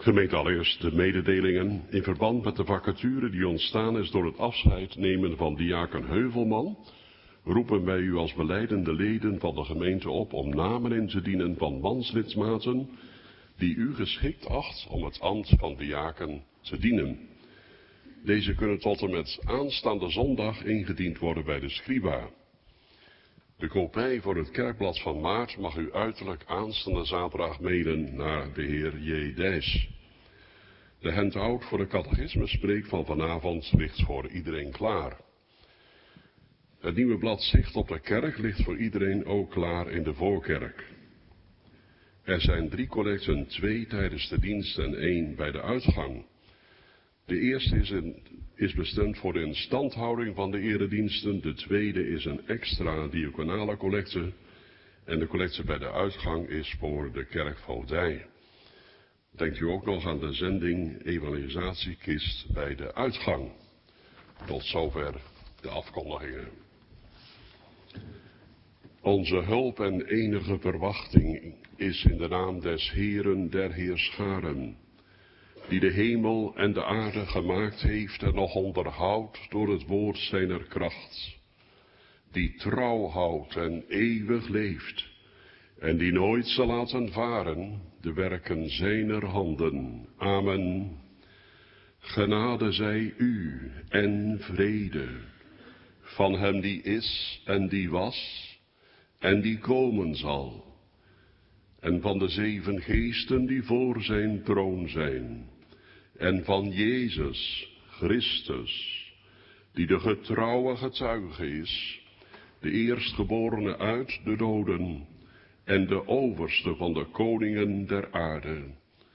Gemeente, allereerst de mededelingen. In verband met de vacature die ontstaan is door het afscheid nemen van diaken Heuvelman, roepen wij u als belijdende leden van de gemeente op om namen in te dienen van manslidmaten die u geschikt acht om het ambt van diaken te dienen. Deze kunnen tot en met aanstaande zondag ingediend worden bij de scriba. De kopij voor het kerkblad van maart mag u uiterlijk aanstaande zaterdag mailen naar de heer J. Dijs. De handout voor de catechismespreek van vanavond ligt voor iedereen klaar. Het nieuwe blad Zicht op de kerk ligt voor iedereen ook klaar in de voorkerk. Er zijn 3 collecten, 2 tijdens de dienst en 1 bij de uitgang. De eerste is bestemd voor de instandhouding van de erediensten. De tweede is een extra diaconale collecte. En de collecte bij de uitgang is voor de kerkvoogdij. Denkt u ook nog aan de zending evangelisatiekist bij de uitgang. Tot zover de afkondigingen. Onze hulp en enige verwachting is in de naam des Heeren der Heerscharen, die de hemel en de aarde gemaakt heeft en nog onderhoudt door het woord zijner kracht, die trouw houdt en eeuwig leeft, en die nooit zal laten varen de werken zijner handen. Amen. Genade zij u en vrede van hem die is en die was en die komen zal, en van de 7 geesten die voor zijn troon zijn, en van Jezus Christus, die de getrouwe getuige is, de eerstgeborene uit de doden en de overste van de koningen der aarde.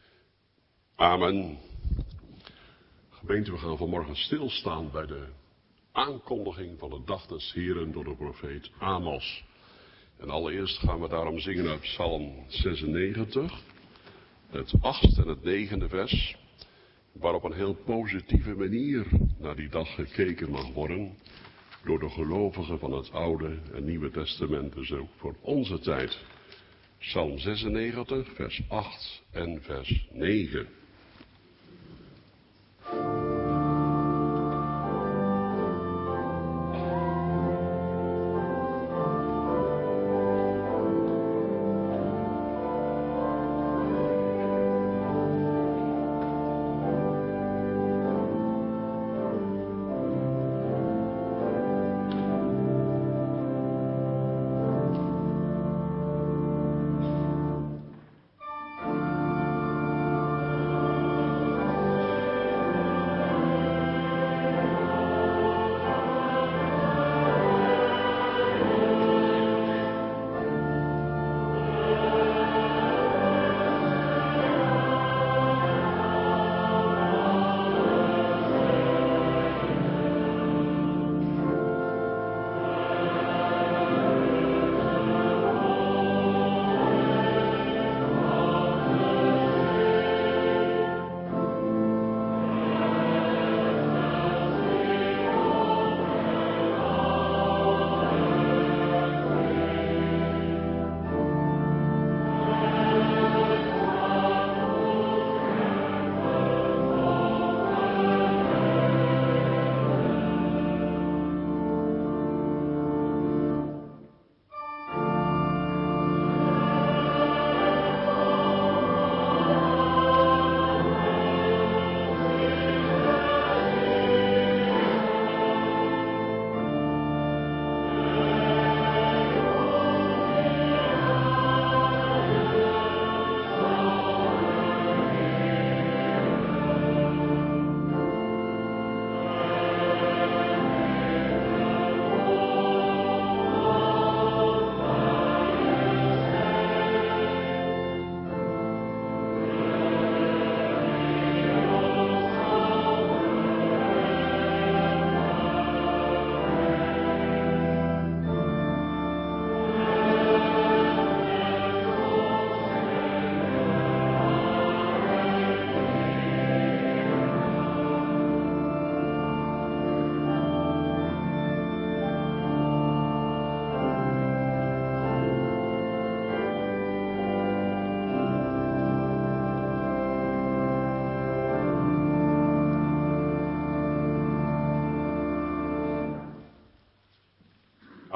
Amen. Gemeente, we gaan vanmorgen stilstaan bij de aankondiging van de dag des Heren door de profeet Amos. En allereerst gaan we daarom zingen uit Psalm 96, het 8e en het 9e vers, waar op een heel positieve manier naar die dag gekeken mag worden door de gelovigen van het Oude en Nieuwe Testament, dus ook voor onze tijd. Psalm 96, vers 8 en vers 9.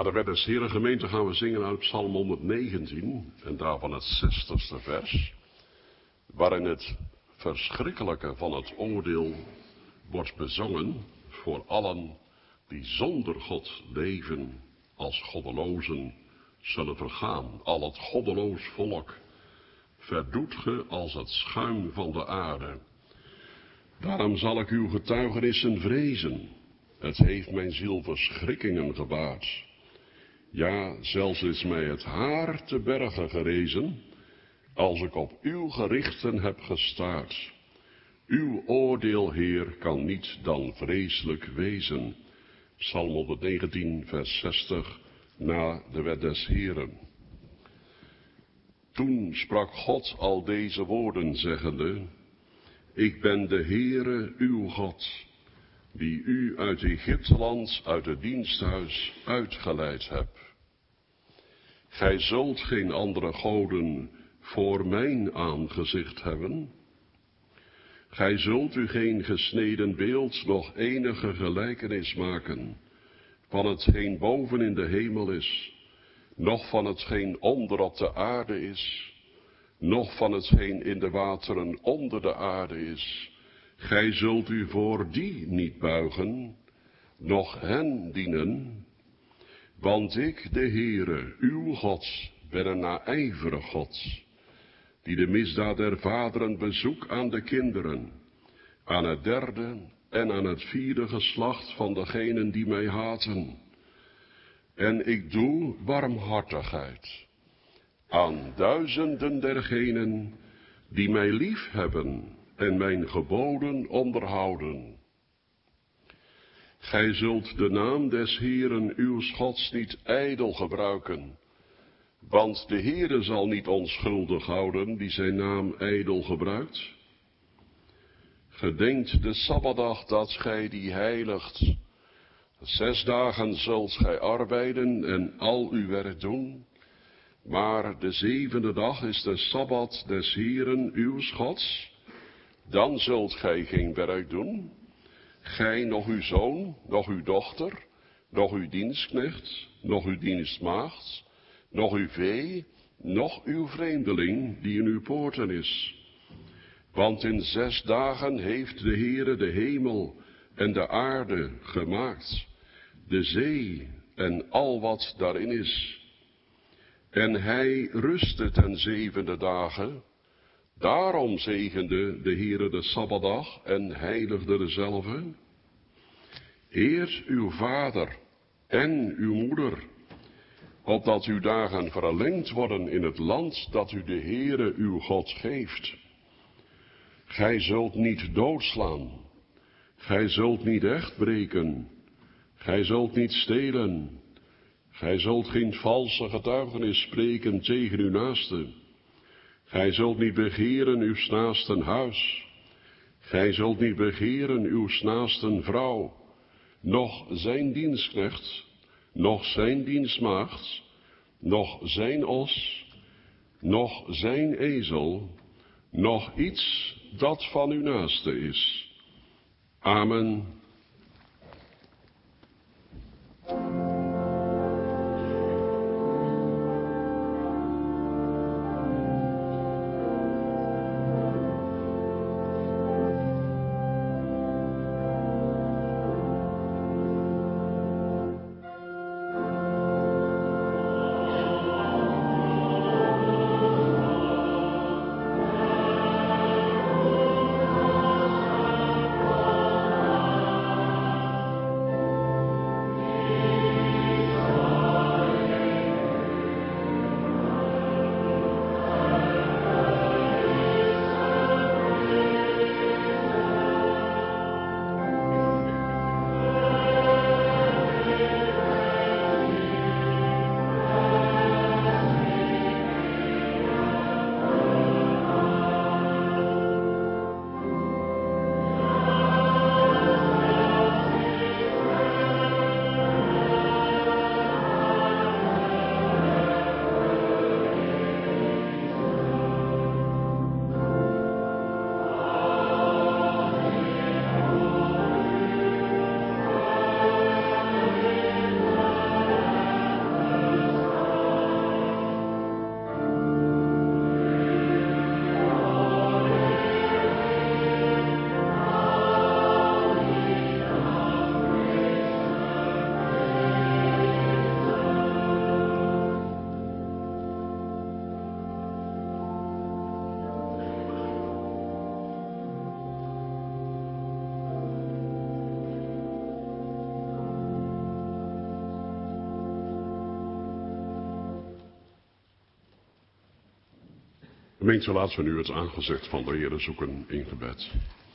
Aan de Wet des Heren gemeente gaan we zingen uit Psalm 119 en daarvan het 60ste vers, waarin het verschrikkelijke van het oordeel wordt bezongen voor allen die zonder God leven als goddelozen zullen vergaan. Al het goddeloos volk verdoet ge als het schuim van de aarde. Daarom zal ik uw getuigenissen vrezen. Het heeft mijn ziel verschrikkingen gebaard. Ja, zelfs is mij het haar te berge gerezen, als ik op uw gerichten heb gestaard. Uw oordeel, Heer, kan niet dan vreselijk wezen. Psalm 119, vers 60, na de Wet des Heren. Toen sprak God al deze woorden, zeggende: Ik ben de Heere, uw God, die u uit Egypteland, uit het diensthuis uitgeleid heb. Gij zult geen andere goden voor mijn aangezicht hebben. Gij zult u geen gesneden beeld, nog enige gelijkenis maken van hetgeen boven in de hemel is, noch van hetgeen onder op de aarde is, noch van hetgeen in de wateren onder de aarde is. Gij zult u voor die niet buigen, noch hen dienen, want ik, de Heere, uw God, ben een naijverig God, die de misdaad der vaderen bezoek aan de kinderen, aan het derde en aan het vierde geslacht van degenen die mij haten. En ik doe barmhartigheid aan duizenden dergenen die mij lief hebben en mijn geboden onderhouden. Gij zult de naam des Heeren uw Gods niet ijdel gebruiken, want de Heere zal niet onschuldig houden die zijn naam ijdel gebruikt. Gedenkt de Sabbatdag dat gij die heiligt. 6 dagen zult gij arbeiden en al uw werk doen, maar de 7e dag is de Sabbat des Heeren uw Gods. Dan zult gij geen werk doen, gij, noch uw zoon, noch uw dochter, noch uw dienstknecht, noch uw dienstmaagd, noch uw vee, noch uw vreemdeling die in uw poorten is. Want in 6 dagen heeft de Heere de hemel en de aarde gemaakt, de zee en al wat daarin is. En hij rustte ten 7e dagen. Daarom zegende de Heere de Sabbatdag en heiligde dezelve. Eer uw vader en uw moeder, opdat uw dagen verlengd worden in het land dat u de Heere uw God geeft. Gij zult niet doodslaan, gij zult niet echt breken, gij zult niet stelen, gij zult geen valse getuigenis spreken tegen uw naaste. Gij zult niet begeren uw naasten huis, gij zult niet begeren uw naasten vrouw, noch zijn dienstknecht, noch zijn dienstmaagd, noch zijn os, noch zijn ezel, noch iets dat van uw naaste is. Amen. Gemeente, laten we nu het aangezicht van de Heere zoeken in gebed.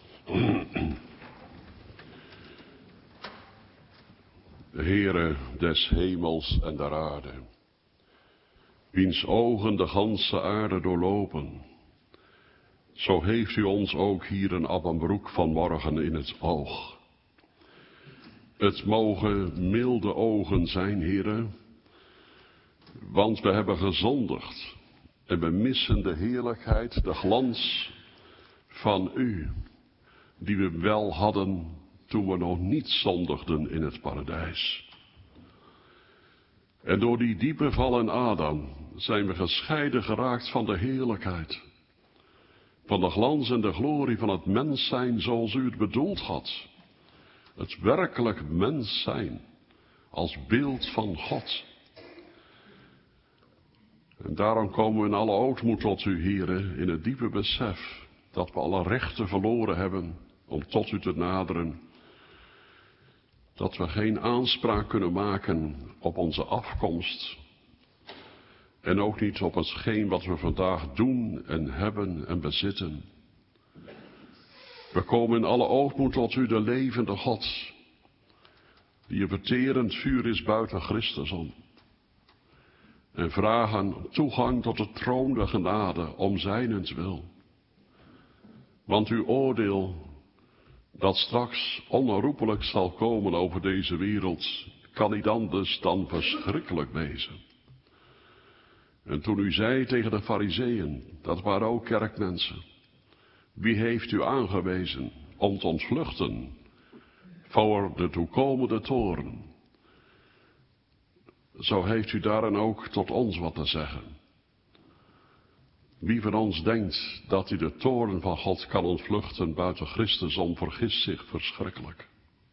De Heere des hemels en der aarde, wiens ogen de ganse aarde doorlopen, zo heeft u ons ook hier in Abbenbroek vanmorgen in het oog. Het mogen milde ogen zijn, Heere, want we hebben gezondigd en we missen de heerlijkheid, de glans van u, die we wel hadden toen we nog niet zondigden in het paradijs. En door die diepe val in Adam zijn we gescheiden geraakt van de heerlijkheid, van de glans en de glorie van het mens zijn zoals u het bedoeld had. Het werkelijk mens zijn, als beeld van God. En daarom komen we in alle ootmoed tot u, Heere, in het diepe besef dat we alle rechten verloren hebben om tot u te naderen. Dat we geen aanspraak kunnen maken op onze afkomst. En ook niet op hetgeen wat we vandaag doen en hebben en bezitten. We komen in alle ootmoed tot u, de levende God, die een verterend vuur is buiten Christus om. En vragen toegang tot de troon der genade om zijnentwil. Want uw oordeel, dat straks onherroepelijk zal komen over deze wereld, kan niet anders dan verschrikkelijk wezen. En toen u zei tegen de Farizeeën, dat waren ook kerkmensen, wie heeft u aangewezen om te ontvluchten voor de toekomende toorn? Zo heeft u daarin ook tot ons wat te zeggen. Wie van ons denkt dat hij de toorn van God kan ontvluchten buiten Christus om, vergist zich verschrikkelijk.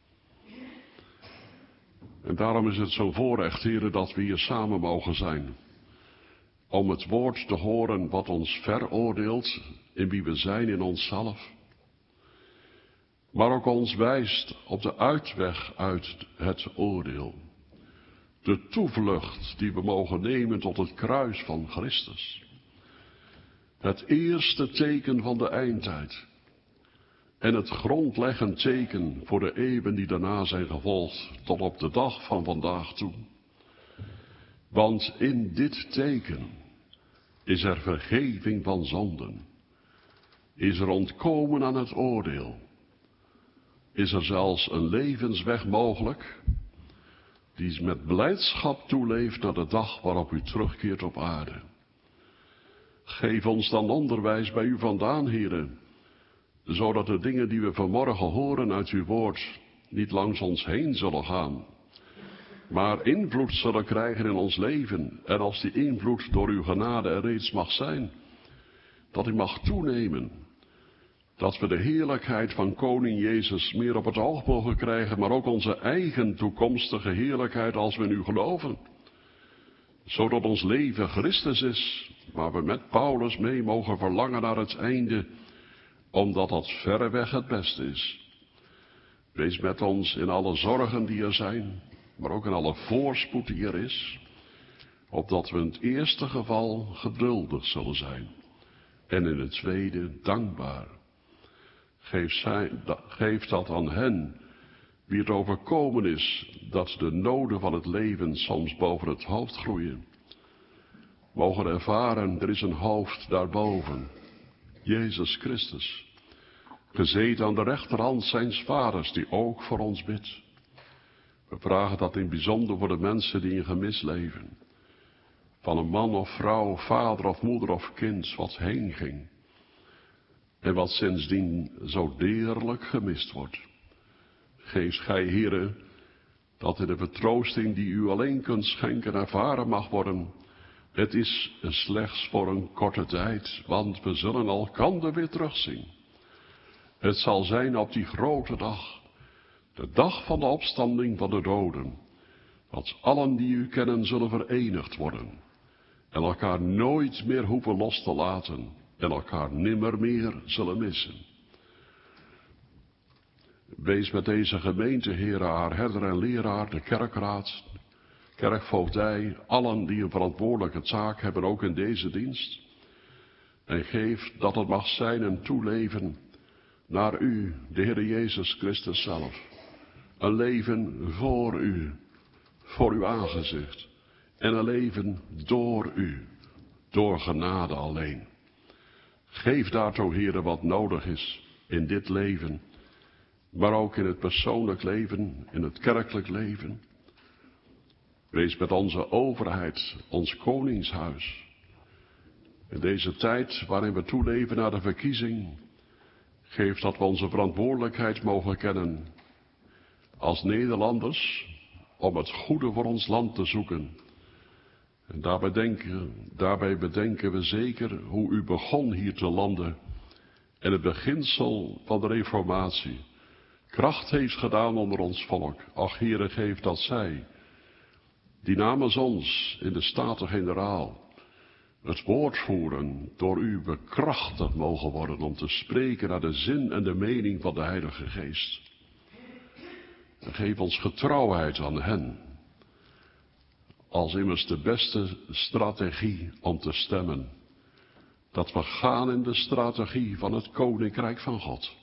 En daarom is het zo'n voorrecht, Heere, dat we hier samen mogen zijn. Om het woord te horen wat ons veroordeelt in wie we zijn in onszelf. Maar ook ons wijst op de uitweg uit het oordeel. De toevlucht die we mogen nemen tot het kruis van Christus. Het eerste teken van de eindtijd. En het grondleggend teken voor de eeuwen die daarna zijn gevolgd tot op de dag van vandaag toe. Want in dit teken is er vergeving van zonden. Is er ontkomen aan het oordeel. Is er zelfs een levensweg mogelijk die met blijdschap toeleeft naar de dag waarop u terugkeert op aarde. Geef ons dan onderwijs bij u vandaan, Heere, zodat de dingen die we vanmorgen horen uit uw woord niet langs ons heen zullen gaan, maar invloed zullen krijgen in ons leven. En als die invloed door uw genade er reeds mag zijn, dat die mag toenemen. Dat we de heerlijkheid van koning Jezus meer op het oog mogen krijgen, maar ook onze eigen toekomstige heerlijkheid als we in u geloven. Zodat ons leven Christus is, waar we met Paulus mee mogen verlangen naar het einde, omdat dat verreweg het beste is. Wees met ons in alle zorgen die er zijn, maar ook in alle voorspoed die er is, opdat we in het eerste geval geduldig zullen zijn en in het tweede dankbaar. Geef dat aan hen wie het overkomen is dat de noden van het leven soms boven het hoofd groeien. Mogen ervaren, er is een hoofd daarboven, Jezus Christus, gezeten aan de rechterhand zijns vaders, die ook voor ons bidt. We vragen dat in bijzonder voor de mensen die in gemis leven. Van een man of vrouw, vader of moeder of kind, wat heen ging. En wat sindsdien zo deerlijk gemist wordt. Geef gij, Heere, dat in de vertroosting die u alleen kunt schenken ervaren mag worden. Het is slechts voor een korte tijd, want we zullen elkander weer terugzien. Het zal zijn op die grote dag, de dag van de opstanding van de doden, dat allen die u kennen zullen verenigd worden en elkaar nooit meer hoeven los te laten en elkaar nimmer meer zullen missen. Wees met deze gemeente, Heere, haar herder en leraar, de kerkraad, kerkvoogdij, allen die een verantwoordelijke taak hebben, ook in deze dienst. En geef dat het mag zijn een toeleven naar u, de Heer Jezus Christus zelf. Een leven voor uw aangezicht. En een leven door u, door genade alleen. Geef daartoe, Heere, wat nodig is in dit leven, maar ook in het persoonlijk leven, in het kerkelijk leven. Wees met onze overheid, ons koningshuis. In deze tijd waarin we toeleven naar de verkiezing, geef dat we onze verantwoordelijkheid mogen kennen als Nederlanders om het goede voor ons land te zoeken. En daarbij bedenken we zeker hoe u begon hier te landen en het beginsel van de reformatie kracht heeft gedaan onder ons volk. Ach, Heere, geef dat zij, die namens ons in de Staten-Generaal het woord voeren, door u bekrachtigd mogen worden om te spreken naar de zin en de mening van de Heilige Geest. En geef ons getrouwheid aan hen, als immers de beste strategie om te stemmen, dat we gaan in de strategie van het Koninkrijk van God.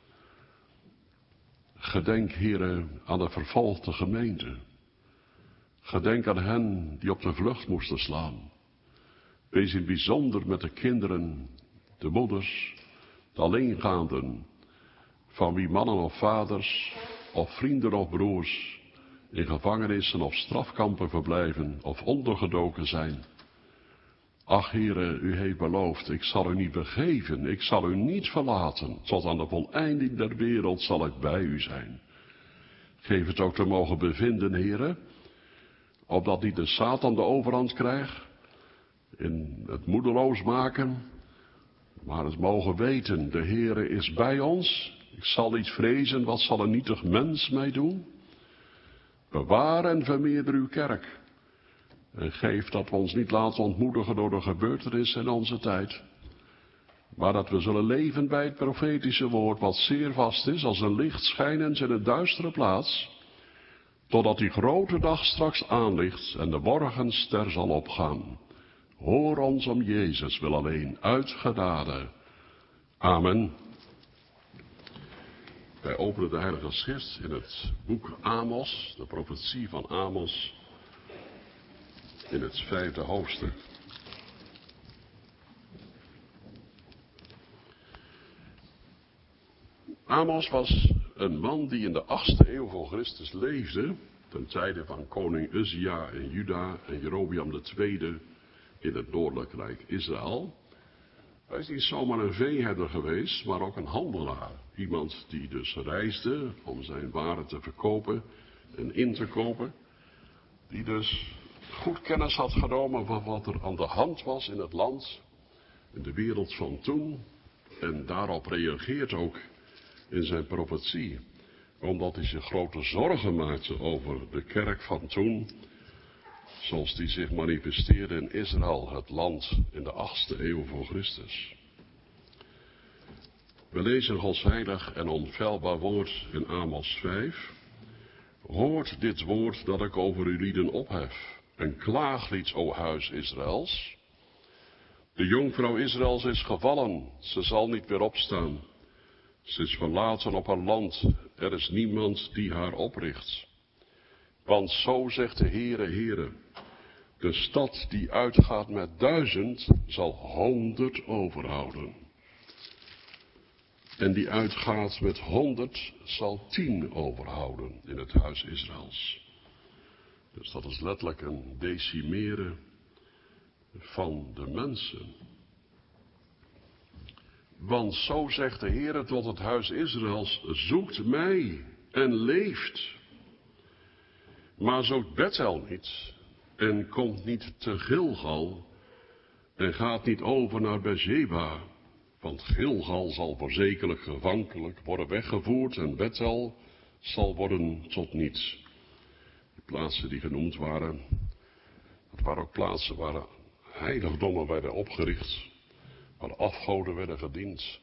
Gedenk, Heere, aan de vervolgde gemeente. Gedenk aan hen die op de vlucht moesten slaan. Wees in het bijzonder met de kinderen, de moeders, de alleengaanden, van wie mannen of vaders, of vrienden of broers, in gevangenissen of strafkampen verblijven of ondergedoken zijn. Ach, Heere, u heeft beloofd, ik zal u niet begeven, ik zal u niet verlaten, tot aan de voleinding der wereld zal ik bij u zijn. Geef het ook te mogen bevinden, Heere, opdat niet de Satan de overhand krijgt, in het moedeloos maken, maar het mogen weten, de Heere is bij ons, ik zal niet vrezen, wat zal een nietig mens mij doen? Bewaar en vermeerder uw kerk. En geef dat we ons niet laten ontmoedigen door de gebeurtenissen in onze tijd. Maar dat we zullen leven bij het profetische woord, wat zeer vast is als een licht schijnend in een duistere plaats. Totdat die grote dag straks aanlicht en de morgenster zal opgaan. Hoor ons om Jezus wil alleen, uit genade. Amen. Wij openen de Heilige Schrift in het boek Amos, de profetie van Amos, in het 5e hoofdstuk. Amos was een man die in de 8e eeuw voor Christus leefde, ten tijde van koning Uzia in Juda en Jerobeam II in het noordelijk rijk Israël. Hij is niet zomaar een veeherder geweest, maar ook een handelaar. Iemand die dus reisde om zijn waren te verkopen en in te kopen. Die dus goed kennis had genomen van wat er aan de hand was in het land, in de wereld van toen. En daarop reageert ook in zijn profetie. Omdat hij zich grote zorgen maakte over de kerk van toen. Zoals die zich manifesteerde in Israël, het land in de 8e eeuw voor Christus. We lezen Gods heilig en onfeilbaar woord in Amos 5. Hoort dit woord dat ik over uw lieden ophef. Een klaaglied, o huis Israëls. De jonkvrouw Israëls is gevallen, ze zal niet weer opstaan. Ze is verlaten op haar land, er is niemand die haar opricht. Want zo zegt de Heere, Heere, de stad die uitgaat met 1000 zal 100 overhouden. En die uitgaat met 100 zal 10 overhouden in het huis Israëls. Dus dat is letterlijk een decimeren van de mensen. Want zo zegt de Heere tot het huis Israëls, zoekt mij en leeft. Maar zoekt Bethel niet en komt niet te Gilgal en gaat niet over naar Beersheba. Want Gilgal zal voorzekerlijk gevankelijk worden weggevoerd en Bethel zal worden tot niets. De plaatsen die genoemd waren, dat waren ook plaatsen waar heiligdommen werden opgericht, waar afgoden werden gediend.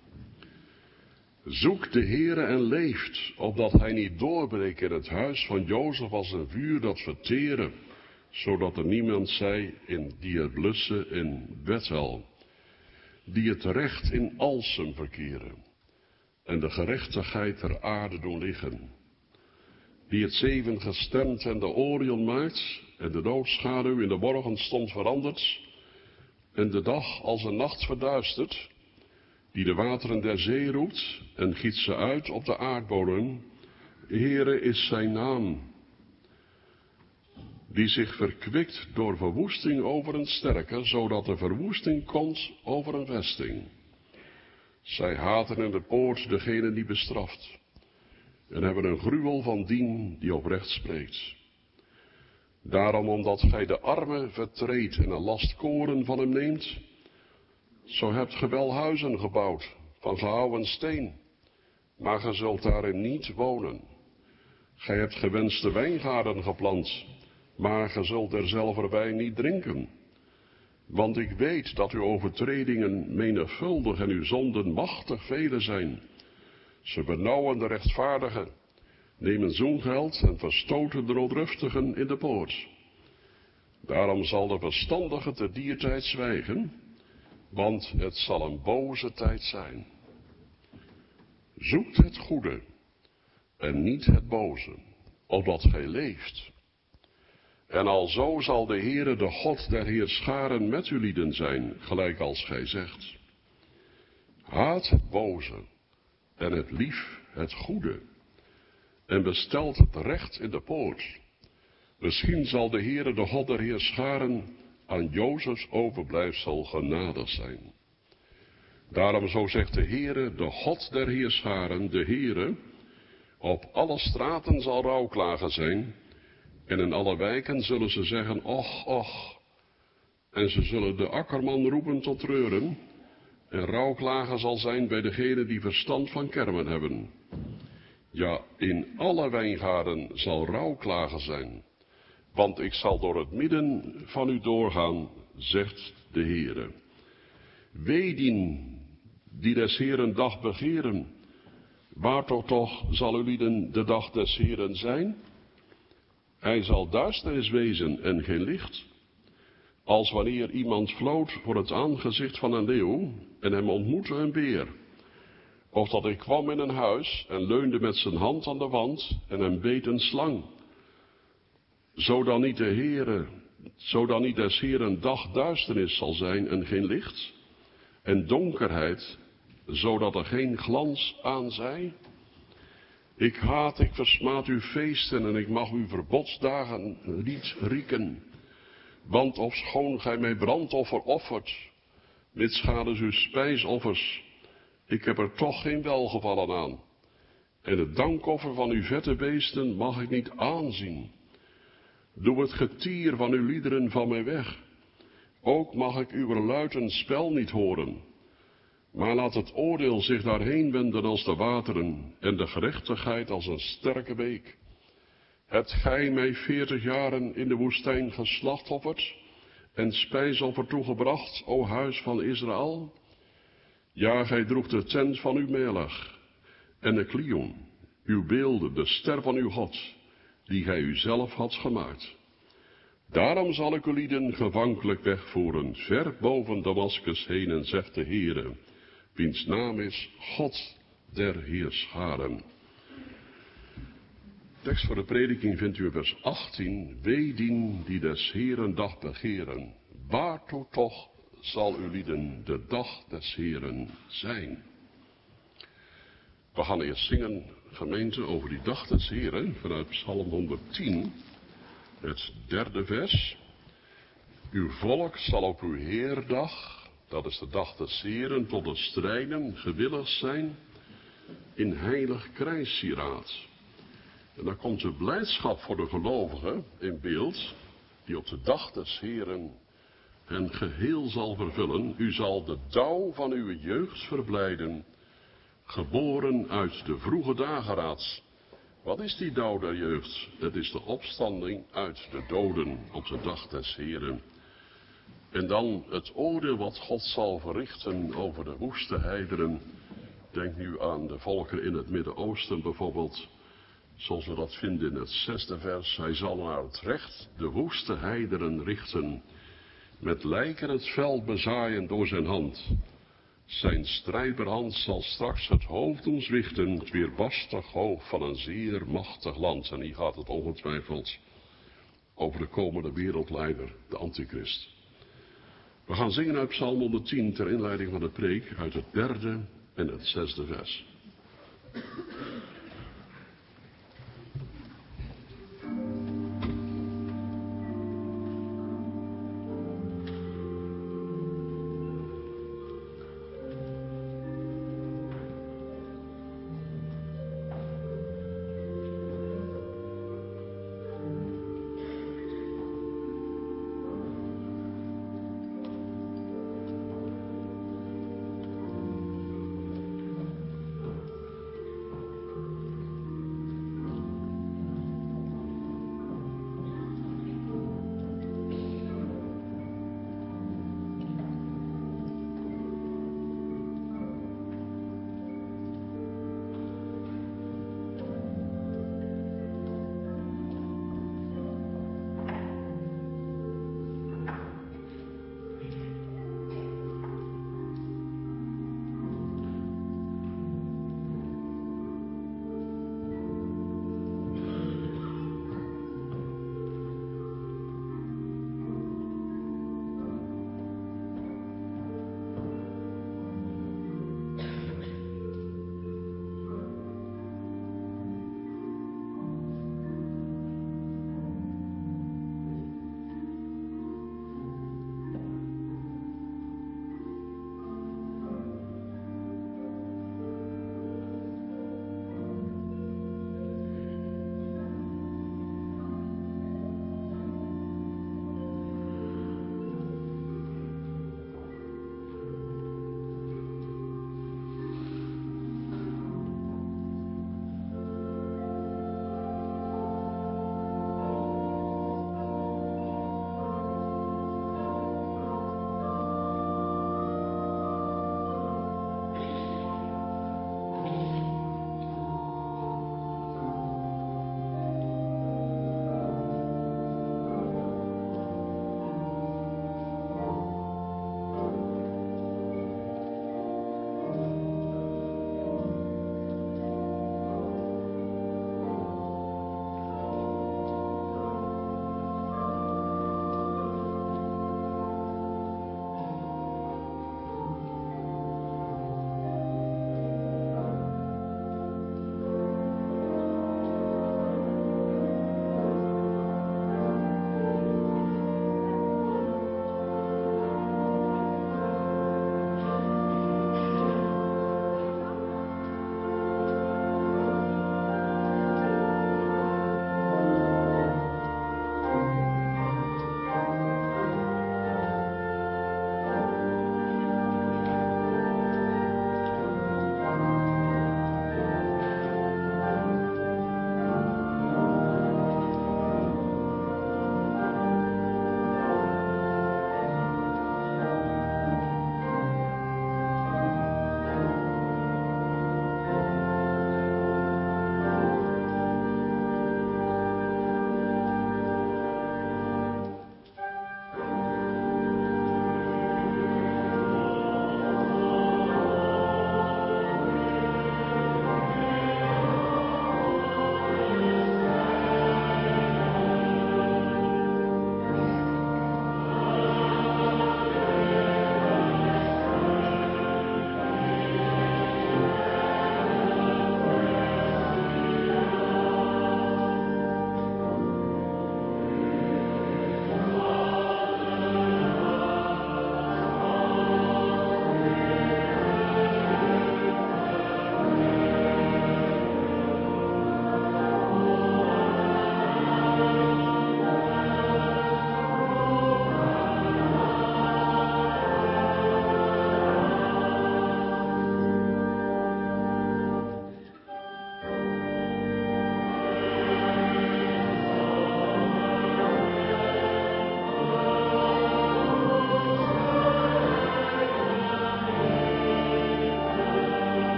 Zoek de Heere en leeft, opdat hij niet doorbreekt in het huis van Jozef als een vuur dat verteren, zodat er niemand zij die het blussen in Bethel. die het recht in alsem verkeren en de gerechtigheid ter aarde doen liggen, die het zevengesternte en de Orion maakt en de doodschaduw in de morgenstond verandert en de dag als een nacht verduistert, die de wateren der zee roept en giet ze uit op de aardbodem. Heere is zijn naam, die zich verkwikt door verwoesting over een sterke, zodat de verwoesting komt over een vesting. Zij haten in de poort degene die bestraft en hebben een gruwel van dien die oprecht spreekt. Daarom, omdat gij de arme vertreedt en een last koren van hem neemt, zo hebt ge wel huizen gebouwd van gehouwen steen, maar ge zult daarin niet wonen. Gij hebt gewenste wijngaarden geplant, maar ge zult derzelver wijn niet drinken. Want ik weet dat uw overtredingen menigvuldig en uw zonden machtig vele zijn. Ze benauwen de rechtvaardigen, nemen zoengeld en verstoten de noodruftigen in de poort. Daarom zal de verstandige te dier tijd zwijgen, want het zal een boze tijd zijn. Zoekt het goede en niet het boze, opdat gij leeft. En alzo zal de Heere, de God der heerscharen, met uw lieden zijn, gelijk als gij zegt. Haat het boze en het lief het goede, en bestelt het recht in de poort. Misschien zal de Heere, de God der heerscharen, aan Jozefs overblijfsel genadig zijn. Daarom zo zegt de Heere, de God der heerscharen, de Heere, op alle straten zal rouwklagen zijn, en in alle wijken zullen ze zeggen, och, och. En ze zullen de akkerman roepen tot treuren, en rouwklagen zal zijn bij degenen die verstand van kermen hebben. Ja, in alle wijngaarden zal rouwklagen zijn, want ik zal door het midden van u doorgaan, zegt de Heere. Wee die des Heeren dag begeren, waartoe toch zal uw lieden de dag des Heeren zijn? Hij zal duisternis wezen en geen licht, als wanneer iemand floot voor het aangezicht van een leeuw en hem ontmoette een beer. Of dat ik kwam in een huis en leunde met zijn hand aan de wand en hem beet een slang. Zodan niet des Heeren dag duisternis zal zijn en geen licht, en donkerheid, zodat er geen glans aan zij. Ik haat, ik versmaad uw feesten en ik mag uw verbodsdagen niet rieken. Want ofschoon gij mij brandoffer offert, mitsgades uw spijsoffers, ik heb er toch geen welgevallen aan. En het dankoffer van uw vette beesten mag ik niet aanzien. Doe het getier van uw liederen van mij weg. Ook mag ik uw luiten spel niet horen. Maar laat het oordeel zich daarheen wenden als de wateren en de gerechtigheid als een sterke beek. Hebt gij mij 40 jaren in de woestijn geslachtofferd en spijsoffer toegebracht, o huis van Israël? Ja, gij droeg de tent van uw Melech en de Klion, uw beelden, de ster van uw God, die gij uzelf had gemaakt. Daarom zal ik uw lieden gevankelijk wegvoeren, ver boven Damaskus heen, en zegt de Heere, wiens naam is God der heerscharen. Tekst voor de prediking vindt u in vers 18. Wee die des Heeren dag begeren, waartoe toch zal uw lieden de dag des Heeren zijn. We gaan eerst zingen, gemeente, over die dag des Heeren, vanuit Psalm 110, het 3e vers. Uw volk zal op uw Heerdag, dat is de dag des Heeren, tot de strijden gewillig zijn in heilig krijgssieraad. En dan komt de blijdschap voor de gelovigen in beeld, die op de dag des Heeren hen geheel zal vervullen. U zal de dauw van uw jeugd verblijden, geboren uit de vroege dageraad. Wat is die dauw der jeugd? Het is de opstanding uit de doden op de dag des Heeren. En dan het oordeel wat God zal verrichten over de woeste heidenen. Denk nu aan de volken in het Midden-Oosten bijvoorbeeld. Zoals we dat vinden in het 6e vers. Hij zal naar het recht de woeste heidenen richten. Met lijken het veld bezaaien door zijn hand. Zijn strijberhand zal straks het hoofd doen zwichten, het weerbarstig hoofd van een zeer machtig land. En hier gaat het ongetwijfeld over de komende wereldleider, de antichrist. We gaan zingen uit Psalm 110 ter inleiding van de preek uit het 3e en het 6e vers.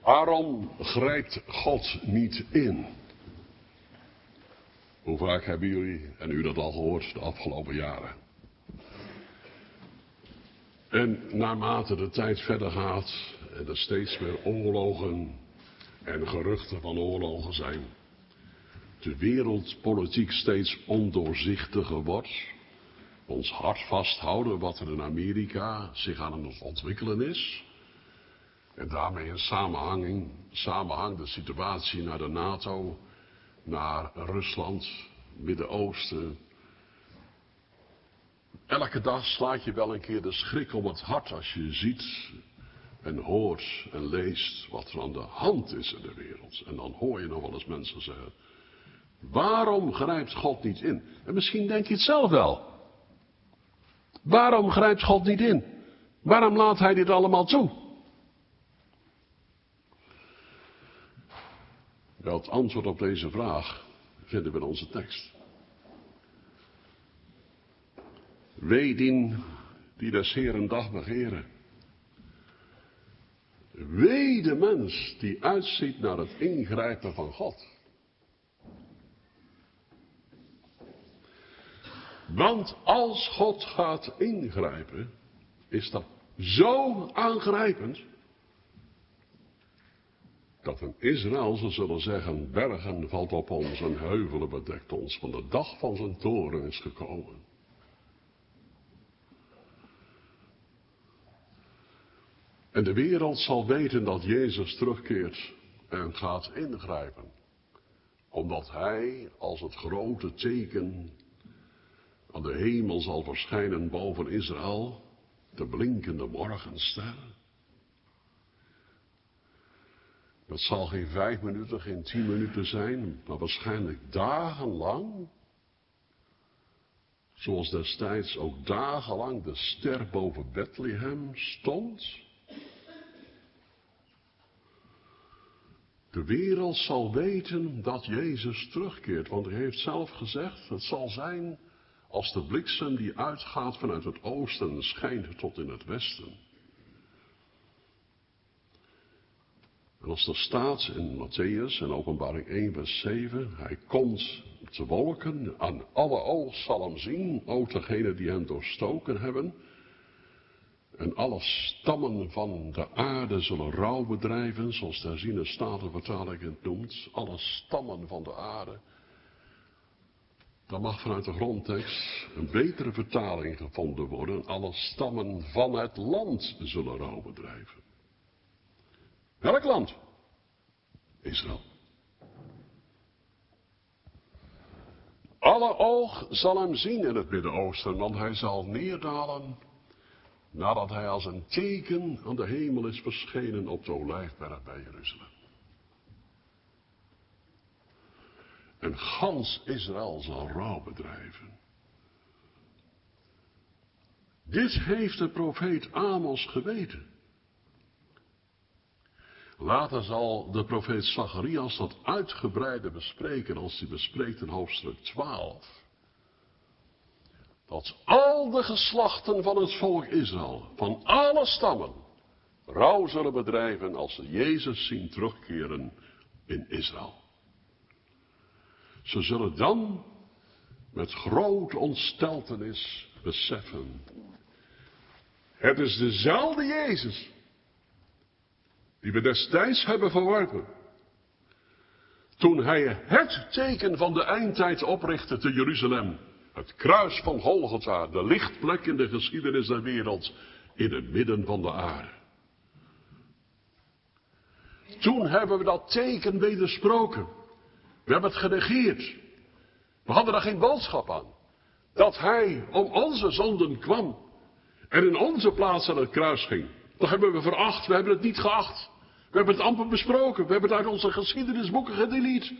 Waarom grijpt God niet in? Hoe vaak hebben jullie en u dat al gehoord de afgelopen jaren? En naarmate de tijd verder gaat en er steeds meer oorlogen en geruchten van oorlogen zijn, de wereldpolitiek steeds ondoorzichtiger wordt, ons hart vasthouden wat er in Amerika zich aan het ontwikkelen is, en daarmee in samenhang de situatie naar de NATO, naar Rusland, Midden-Oosten. Elke dag slaat je wel een keer de schrik om het hart als je ziet en hoort en leest wat er aan de hand is in de wereld. En dan hoor je nog wel eens mensen zeggen, waarom grijpt God niet in? En misschien denk je het zelf wel. Waarom grijpt God niet in? Waarom laat hij dit allemaal toe? Wel, het antwoord op deze vraag vinden we in onze tekst. Wee die des Heeren dag begeren. Wee de mens die uitziet naar het ingrijpen van God. Want als God gaat ingrijpen, is dat zo aangrijpend, dat een Israël, ze zullen zeggen, bergen valt op ons en heuvelen bedekt ons, want de dag van zijn toren is gekomen. En de wereld zal weten dat Jezus terugkeert en gaat ingrijpen. Omdat hij als het grote teken aan de hemel zal verschijnen boven Israël, de blinkende morgenster. Dat zal geen 5 minuten, geen 10 minuten zijn, maar waarschijnlijk dagenlang. Zoals destijds ook dagenlang de ster boven Bethlehem stond. De wereld zal weten dat Jezus terugkeert, want hij heeft zelf gezegd, het zal zijn als de bliksem die uitgaat vanuit het oosten en schijnt tot in het westen. En als er staat in Matthäus en Openbaring 1 vers 7, hij komt op de wolken, aan alle oog zal hem zien, ook degene die hem doorstoken hebben. En alle stammen van de aarde zullen rouw bedrijven, zoals de herziene statenvertaling het noemt. Alle stammen van de aarde. Dan mag vanuit de grondtekst een betere vertaling gevonden worden. Alle stammen van het land zullen rouw bedrijven. Welk land? Israël. Alle oog zal hem zien in het Midden-Oosten, want hij zal neerdalen nadat hij als een teken aan de hemel is verschenen op de Olijfberg bij Jeruzalem. En gans Israël zal rouw bedrijven. Dit heeft de profeet Amos geweten. Later zal de profeet Zacharias dat uitgebreider bespreken als hij bespreekt in hoofdstuk 12. Dat al de geslachten van het volk Israël, van alle stammen, rouw zullen bedrijven als ze Jezus zien terugkeren in Israël. Ze zullen dan met grote ontsteltenis beseffen. Het is dezelfde Jezus die we destijds hebben verworpen. Toen hij het teken van de eindtijd oprichtte te Jeruzalem. Het kruis van Golgotha, de lichtplek in de geschiedenis der wereld, in het midden van de aarde. Toen hebben we dat teken wedersproken. We hebben het genegeerd. We hadden daar geen boodschap aan. Dat hij om onze zonden kwam en in onze plaats aan het kruis ging. Dat hebben we veracht, we hebben het niet geacht. We hebben het amper besproken, we hebben het uit onze geschiedenisboeken gedelete.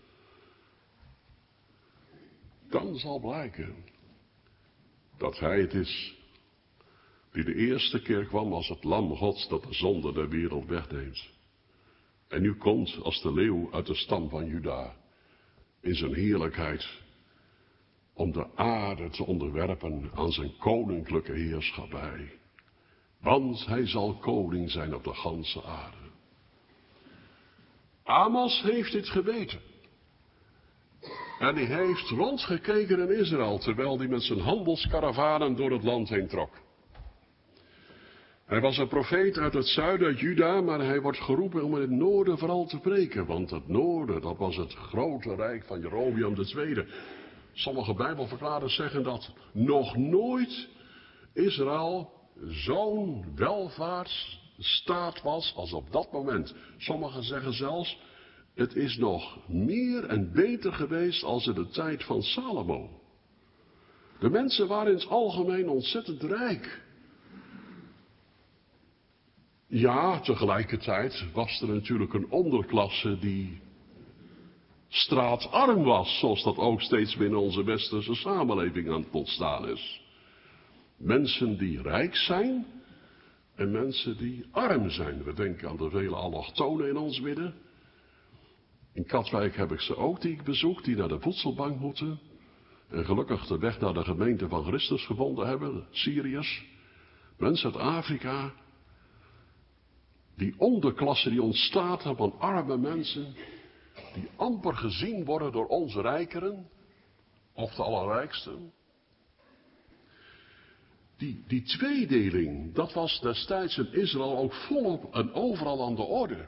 Dan zal blijken dat hij het is die de eerste keer kwam als het lam Gods dat de zonde der wereld wegneemt. En nu komt als de leeuw uit de stam van Juda in zijn heerlijkheid om de aarde te onderwerpen aan zijn koninklijke heerschappij. Want hij zal koning zijn op de ganse aarde. Amos heeft dit geweten. En hij heeft rondgekeken in Israël, terwijl hij met zijn handelskaravanen door het land heen trok. Hij was een profeet uit het zuiden, uit Juda, maar hij wordt geroepen om in het noorden vooral te preken. Want het noorden, dat was het grote rijk van Jerobeam II. Sommige bijbelverklaarders zeggen dat nog nooit Israël zo'n welvaartsstaat was als op dat moment. Sommigen zeggen zelfs, het is nog meer en beter geweest als in de tijd van Salomo. De mensen waren in het algemeen ontzettend rijk. Ja, tegelijkertijd was er natuurlijk een onderklasse die straatarm was, zoals dat ook steeds binnen onze westerse samenleving aan het ontstaan is. Mensen die rijk zijn en mensen die arm zijn. We denken aan de vele allochtonen in ons midden. In Katwijk heb ik ze ook die ik bezoek, die naar de voedselbank moeten. En gelukkig de weg naar de gemeente van Christus gevonden hebben, de Syriërs. Mensen uit Afrika. Die onderklasse die ontstaat van arme mensen, die amper gezien worden door onze rijkeren, of de allerrijksten. Die tweedeling, dat was destijds in Israël ook volop en overal aan de orde.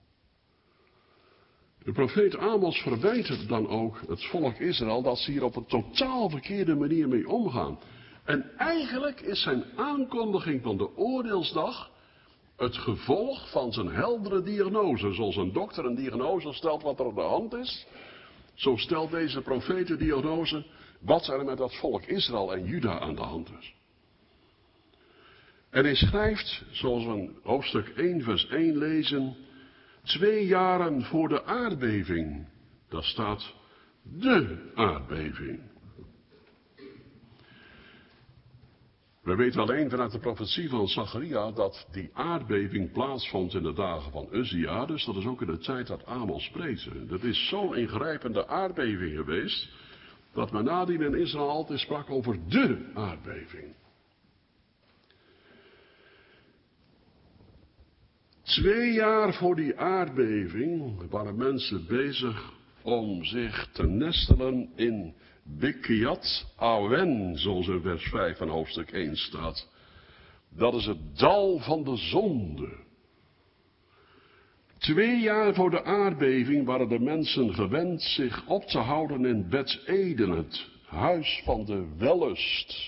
De profeet Amos verwijt het dan ook het volk Israël dat ze hier op een totaal verkeerde manier mee omgaan. En eigenlijk is zijn aankondiging van de oordeelsdag het gevolg van zijn heldere diagnose. Zoals een dokter een diagnose stelt wat er aan de hand is, zo stelt deze profeet de diagnose wat er met dat volk Israël en Juda aan de hand is. En hij schrijft, zoals we in hoofdstuk 1 vers 1 lezen, 2 jaren voor de aardbeving. Daar staat de aardbeving. We weten alleen vanuit de profetie van Zacharia dat die aardbeving plaatsvond in de dagen van Uzia. Dus dat is ook in de tijd dat Amos preekte. Dat is zo'n ingrijpende aardbeving geweest, dat men nadien in Israël altijd sprak over de aardbeving. 2 jaar voor die aardbeving waren mensen bezig om zich te nestelen in Bikiat Awen, zoals in vers 5 van hoofdstuk 1 staat. Dat is het dal van de zonde. 2 jaar voor de aardbeving waren de mensen gewend zich op te houden in Bet-Eden, het huis van de wellust.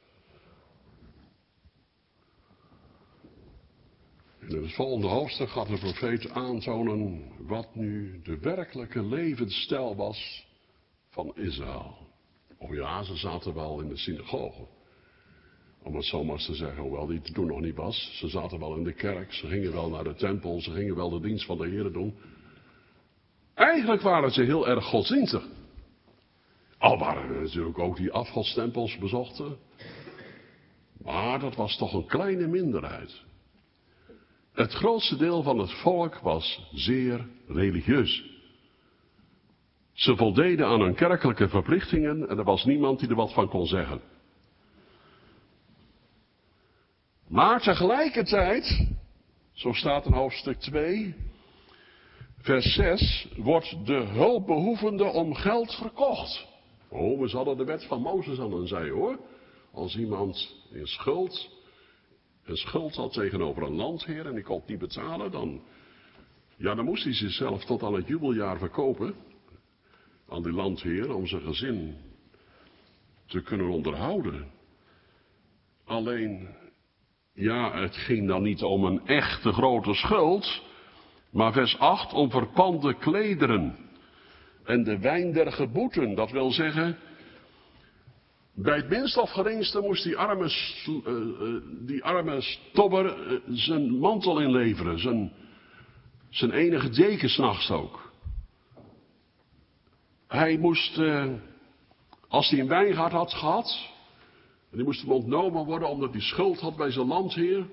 In het volgende hoofdstuk gaat de profeet aantonen wat nu de werkelijke levensstijl was van Israël. Oh ja, ze zaten wel in de synagoge. Om het zo maar eens te zeggen, hoewel die toen nog niet was. Ze zaten wel in de kerk, ze gingen wel naar de tempel, ze gingen wel de dienst van de Heer doen. Eigenlijk waren ze heel erg godsdienstig. Al waren er natuurlijk ook die afgodstempels bezochten. Maar dat was toch een kleine minderheid. Het grootste deel van het volk was zeer religieus. Ze voldeden aan hun kerkelijke verplichtingen en er was niemand die er wat van kon zeggen. Maar tegelijkertijd, zo staat in hoofdstuk 2, vers 6, wordt de hulpbehoevende om geld verkocht. Oh, we hadden de wet van Mozes aan een zij hoor. Als iemand een schuld had tegenover een landheer en die kon het niet betalen, dan moest hij zichzelf tot aan het jubeljaar verkopen aan die landheer om zijn gezin te kunnen onderhouden. Alleen, het ging dan niet om een echte grote schuld, maar vers 8 om verpande klederen en de wijn der geboeten. Dat wil zeggen, bij het minst of geringste moest die arme stobber zijn mantel inleveren, zijn enige deken 's nachts ook. Hij moest, als hij een wijngaard had gehad, en die moest hem ontnomen worden omdat hij schuld had bij zijn landheer,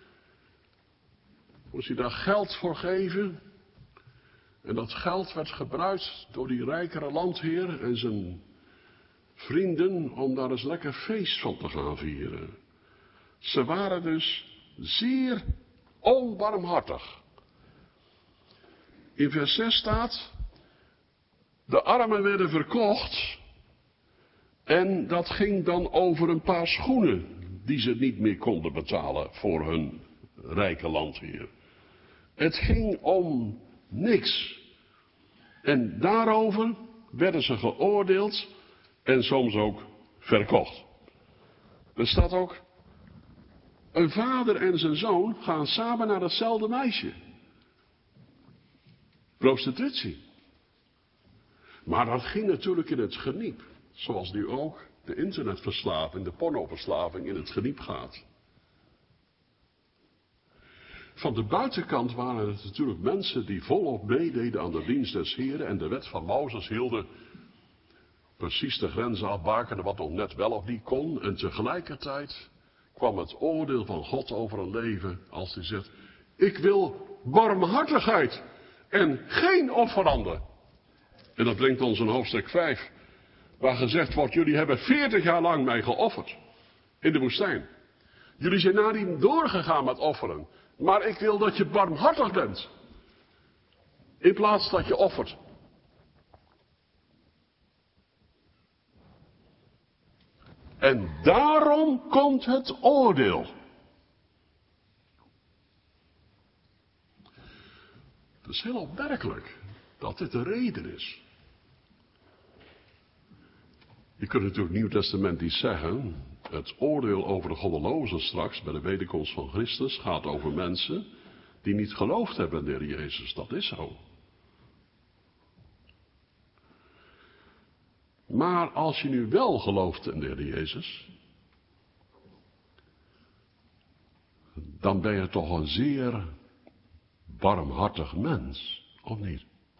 moest hij daar geld voor geven. En dat geld werd gebruikt door die rijkere landheer en zijn vrienden om daar eens lekker feest van te gaan vieren. Ze waren dus zeer onbarmhartig. In vers 6 staat, de armen werden verkocht en dat ging dan over een paar schoenen die ze niet meer konden betalen voor hun rijke landheer. Het ging om niks. En daarover werden ze geoordeeld en soms ook verkocht. Er staat ook, een vader en zijn zoon gaan samen naar hetzelfde meisje. Prostitutie. Maar dat ging natuurlijk in het geniep. Zoals nu ook de internetverslaving, de pornoverslaving in het geniep gaat. Van de buitenkant waren het natuurlijk mensen die volop meededen aan de dienst des Heren en de wet van Mozes hielden. Precies de grenzen afbakenen wat nog net wel of niet kon. En tegelijkertijd kwam het oordeel van God over een leven als hij zegt, ik wil barmhartigheid en geen offeranden. En dat brengt ons in hoofdstuk 5, waar gezegd wordt, jullie hebben 40 jaar lang mij geofferd in de woestijn. Jullie zijn nadien doorgegaan met offeren, maar ik wil dat je barmhartig bent, in plaats dat je offert. En daarom komt het oordeel. Het is heel opmerkelijk dat dit de reden is. Je kunt natuurlijk Nieuw Testament iets zeggen. Het oordeel over de goddelozen straks bij de wederkomst van Christus gaat over mensen die niet geloofd hebben in de Heer Jezus. Dat is zo. Maar als je nu wel gelooft in de Heer Jezus, dan ben je toch een zeer barmhartig mens, of niet?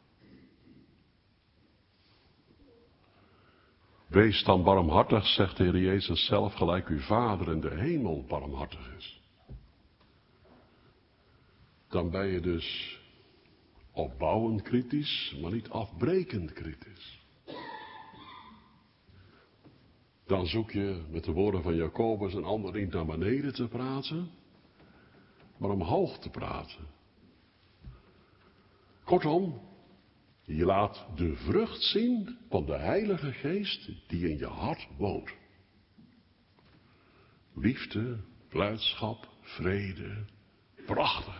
Wees dan barmhartig, zegt de Heer Jezus zelf, gelijk uw Vader in de hemel barmhartig is. Dan ben je dus opbouwend kritisch, maar niet afbrekend kritisch. Dan zoek je met de woorden van Jacobus een ander niet naar beneden te praten, maar omhoog te praten. Kortom, je laat de vrucht zien van de Heilige Geest die in je hart woont. Liefde, blijdschap, vrede, prachtig.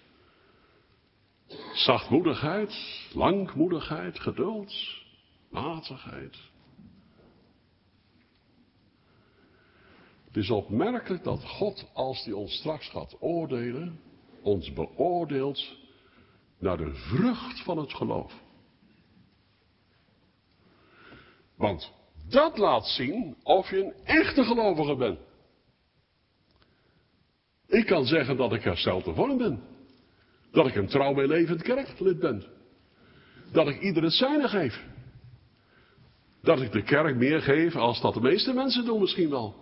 Zachtmoedigheid, langmoedigheid, geduld, matigheid. Het is opmerkelijk dat God, als hij ons straks gaat oordelen, ons beoordeelt naar de vrucht van het geloof. Want dat laat zien of je een echte gelovige bent. Ik kan zeggen dat ik hersteld ervan ben. Dat ik een trouw meelevend kerklid ben. Dat ik ieder het zijne geef. Dat ik de kerk meer geef als dat de meeste mensen doen misschien wel.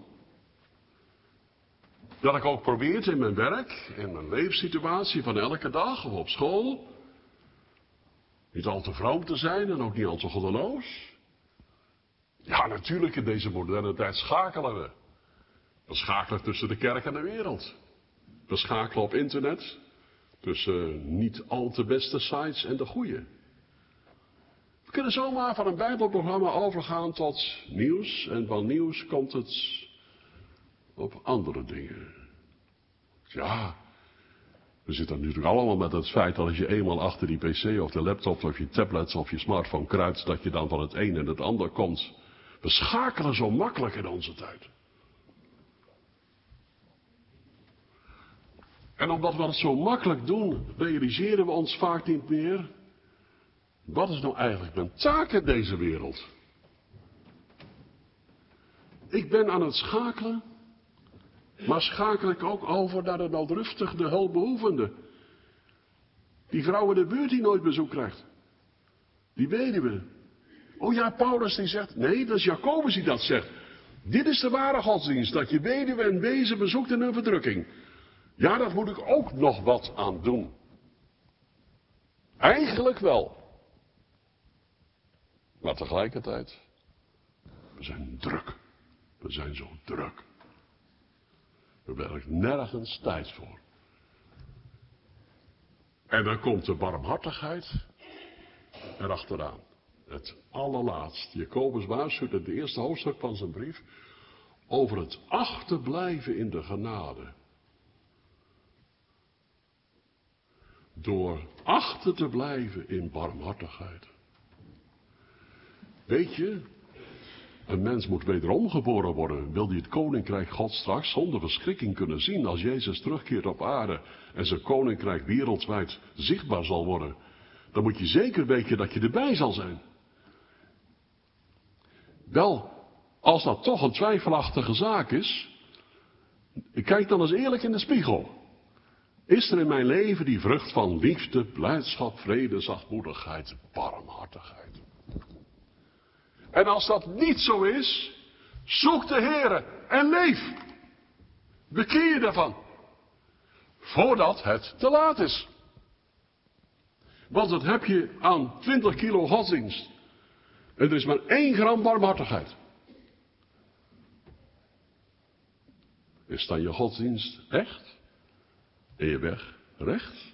Dat ik ook probeer in mijn werk, in mijn leefsituatie van elke dag of op school, niet al te vroom te zijn en ook niet al te goddeloos. Ja, natuurlijk in deze moderne tijd schakelen we. We schakelen tussen de kerk en de wereld. We schakelen op internet tussen niet al te beste sites en de goede. We kunnen zomaar van een bijbelprogramma overgaan tot nieuws en van nieuws komt het op andere dingen. Ja, we zitten natuurlijk allemaal met het feit dat als je eenmaal achter die pc of de laptop of je tablet of je smartphone kruipt, dat je dan van het een en het ander komt. We schakelen zo makkelijk in onze tijd. En omdat we het zo makkelijk doen, realiseren we ons vaak niet meer. Wat is nou eigenlijk mijn taak in deze wereld? Ik ben aan het schakelen, maar schakel ik ook over naar de noodruftig, de hulpbehoevende. Die vrouw in de buurt die nooit bezoek krijgt. Die weduwe. Oh ja, Paulus die zegt, nee, dat is Jacobus die dat zegt. Dit is de ware godsdienst, dat je weduwe en wezen bezoekt in hun verdrukking. Ja, daar moet ik ook nog wat aan doen. Eigenlijk wel. Maar tegelijkertijd, we zijn druk. We zijn zo druk. We hebben er nergens tijd voor. En dan komt de barmhartigheid erachteraan. Het allerlaatst. Jacobus waarschuwt in het eerste hoofdstuk van zijn brief over het achterblijven in de genade. Door achter te blijven in barmhartigheid. Weet je, een mens moet wederom geboren worden. Wil hij het koninkrijk God straks zonder verschrikking kunnen zien als Jezus terugkeert op aarde en zijn koninkrijk wereldwijd zichtbaar zal worden, dan moet je zeker weten dat je erbij zal zijn. Wel, als dat toch een twijfelachtige zaak is, kijk dan eens eerlijk in de spiegel. Is er in mijn leven die vrucht van liefde, blijdschap, vrede, zachtmoedigheid, barmhartigheid? En als dat niet zo is, zoek de Heere en leef. Bekeer je daarvan. Voordat het te laat is. Want dat heb je aan 20 kilo godsdienst. En er is maar 1 gram barmhartigheid. Is dan je godsdienst echt? En je weg recht?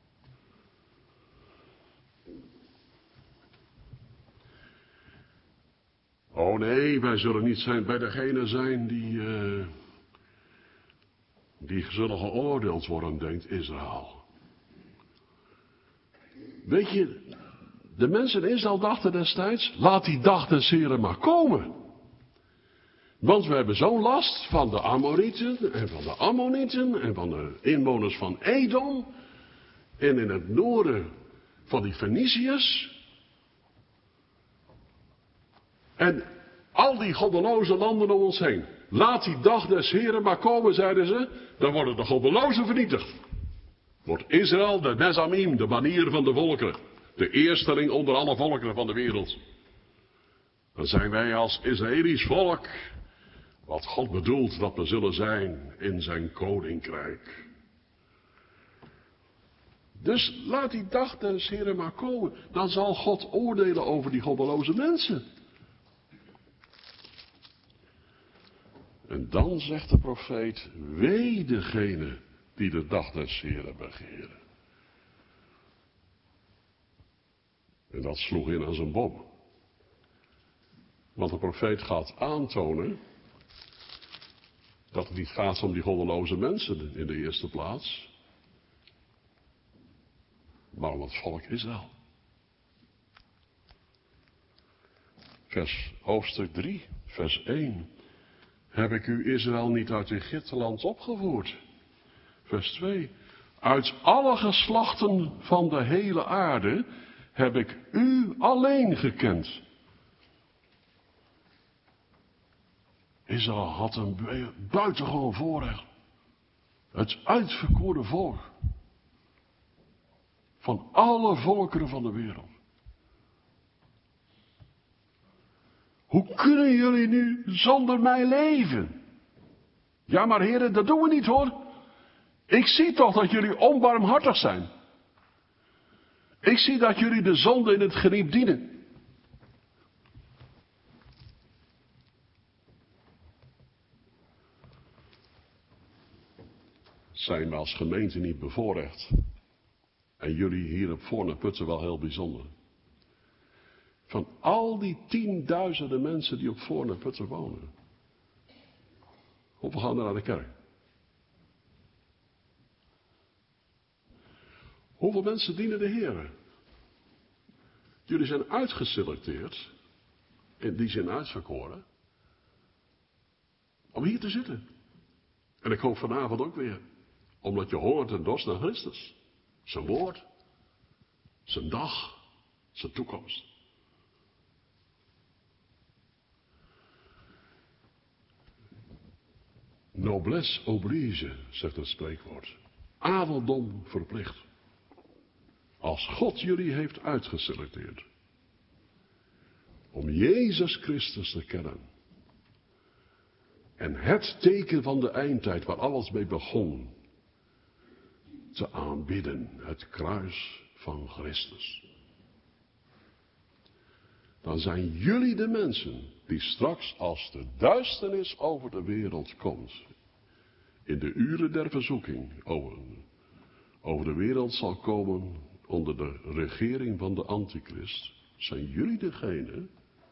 Oh nee, wij zullen niet zijn bij degene zijn die zullen geoordeeld worden, denkt Israël. Weet je, de mensen in Israël dachten destijds, laat die dag des Heren maar komen. Want we hebben zo'n last van de Amorieten en van de Ammonieten en van de inwoners van Edom. En in het noorden van die Feniciërs. En al die goddeloze landen om ons heen. Laat die dag des Heren maar komen, zeiden ze. Dan worden de goddelozen vernietigd. Wordt Israël de Nezamim, de banier van de volkeren. De eersteling onder alle volkeren van de wereld. Dan zijn wij als Israëlisch volk wat God bedoelt dat we zullen zijn in zijn koninkrijk. Dus laat die dag des Heren maar komen. Dan zal God oordelen over die goddeloze mensen. En dan zegt de profeet, wee degene die de dag des Heren begeren. En dat sloeg in als een bom. Want de profeet gaat aantonen dat het niet gaat om die goddeloze mensen in de eerste plaats, maar om het volk Israël. Hoofdstuk 3, vers 1. Heb ik u Israël niet uit Egypteland opgevoerd? Vers 2. Uit alle geslachten van de hele aarde heb ik u alleen gekend. Israël had een buitengewoon voorrecht. Het uitverkoren volk. Van alle volkeren van de wereld. Hoe kunnen jullie nu zonder mij leven? Ja, maar heren, dat doen we niet hoor. Ik zie toch dat jullie onbarmhartig zijn. Ik zie dat jullie de zonde in het geniep dienen. Zijn we als gemeente niet bevoorrecht? En jullie hier op Voorne-Putten wel heel bijzonder. Van al die 10.000 mensen die op Voorne-Putten wonen. Hoeveel gaan er naar de kerk? Hoeveel mensen dienen de Heer? Jullie zijn uitgeselecteerd, in die zin uitverkoren, om hier te zitten. En ik hoop vanavond ook weer, omdat je hoort en dorst naar Christus. Zijn woord, zijn dag, zijn toekomst. Noblesse oblige, zegt het spreekwoord. Adeldom verplicht. Als God jullie heeft uitgeselecteerd. Om Jezus Christus te kennen. En het teken van de eindtijd waar alles mee begon. Te aanbidden. Het kruis van Christus. Dan zijn jullie de mensen die straks als de duisternis over de wereld komt. In de uren der verzoeking over de wereld zal komen onder de regering van de antichrist, zijn jullie degene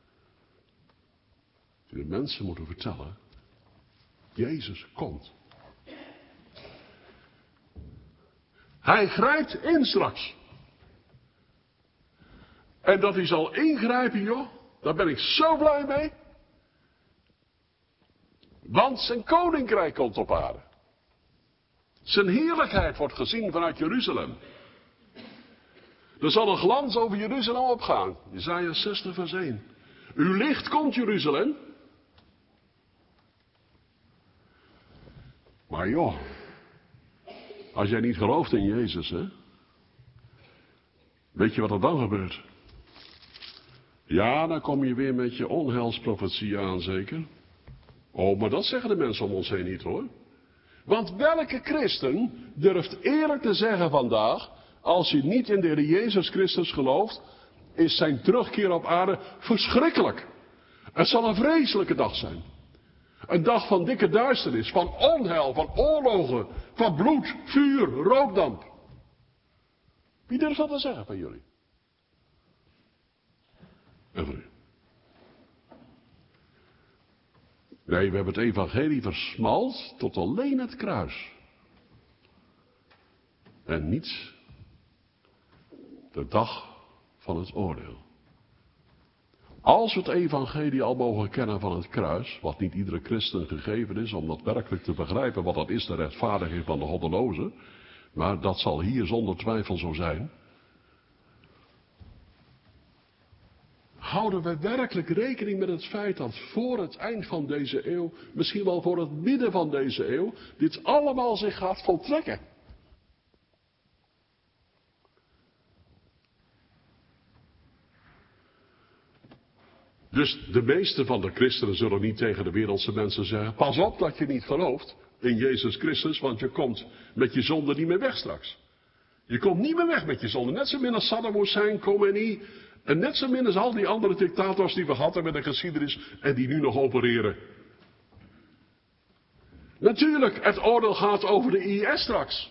die de mensen moeten vertellen, Jezus komt. Hij grijpt in straks. En dat hij zal ingrijpen, joh, daar ben ik zo blij mee. Want zijn koninkrijk komt op aarde. Zijn heerlijkheid wordt gezien vanuit Jeruzalem. Er zal een glans over Jeruzalem opgaan. Jesaja 60 vers 1. Uw licht komt, Jeruzalem. Maar joh, als jij niet gelooft in Jezus, hè, weet je wat er dan gebeurt? Ja, dan kom je weer met je onheilsprofetie aan, zeker. Oh, maar dat zeggen de mensen om ons heen niet, hoor. Want welke christen durft eerlijk te zeggen vandaag, als hij niet in de Heer Jezus Christus gelooft, is zijn terugkeer op aarde verschrikkelijk. Het zal een vreselijke dag zijn. Een dag van dikke duisternis, van onheil, van oorlogen, van bloed, vuur, rookdamp. Wie durft dat te zeggen van jullie? En van u? Nee, we hebben het evangelie versmalt tot alleen het kruis. En niet de dag van het oordeel. Als we het evangelie al mogen kennen van het kruis, wat niet iedere christen gegeven is om dat werkelijk te begrijpen, wat dat is, de rechtvaardiging van de goddelozen, maar dat zal hier zonder twijfel zo zijn. Houden we werkelijk rekening met het feit dat voor het eind van deze eeuw, misschien wel voor het midden van deze eeuw, dit allemaal zich gaat voltrekken? Dus de meeste van de christenen zullen niet tegen de wereldse mensen zeggen, pas op dat je niet gelooft in Jezus Christus, want je komt met je zonde niet meer weg straks. Je komt niet meer weg met je zonde. Net zo min als Saddam Hussein, Khomeini, en net zo min als al die andere dictators die we gehad hebben met de geschiedenis en die nu nog opereren. Natuurlijk, het oordeel gaat over de IS straks.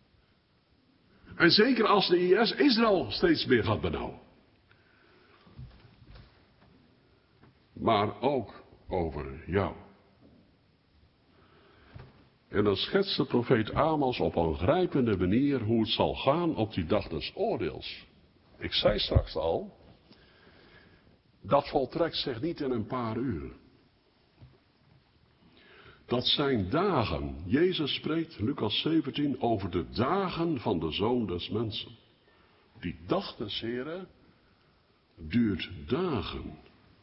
En zeker als de IS Israël steeds meer gaat benauwen. Maar ook over jou. En dan schetst de profeet Amos op een grijpende manier hoe het zal gaan op die dag des oordeels. Ik zei straks al, dat voltrekt zich niet in een paar uren. Dat zijn dagen. Jezus spreekt, Lucas 17, over de dagen van de Zoon des Mensen. Die dag des Heren duurt dagen.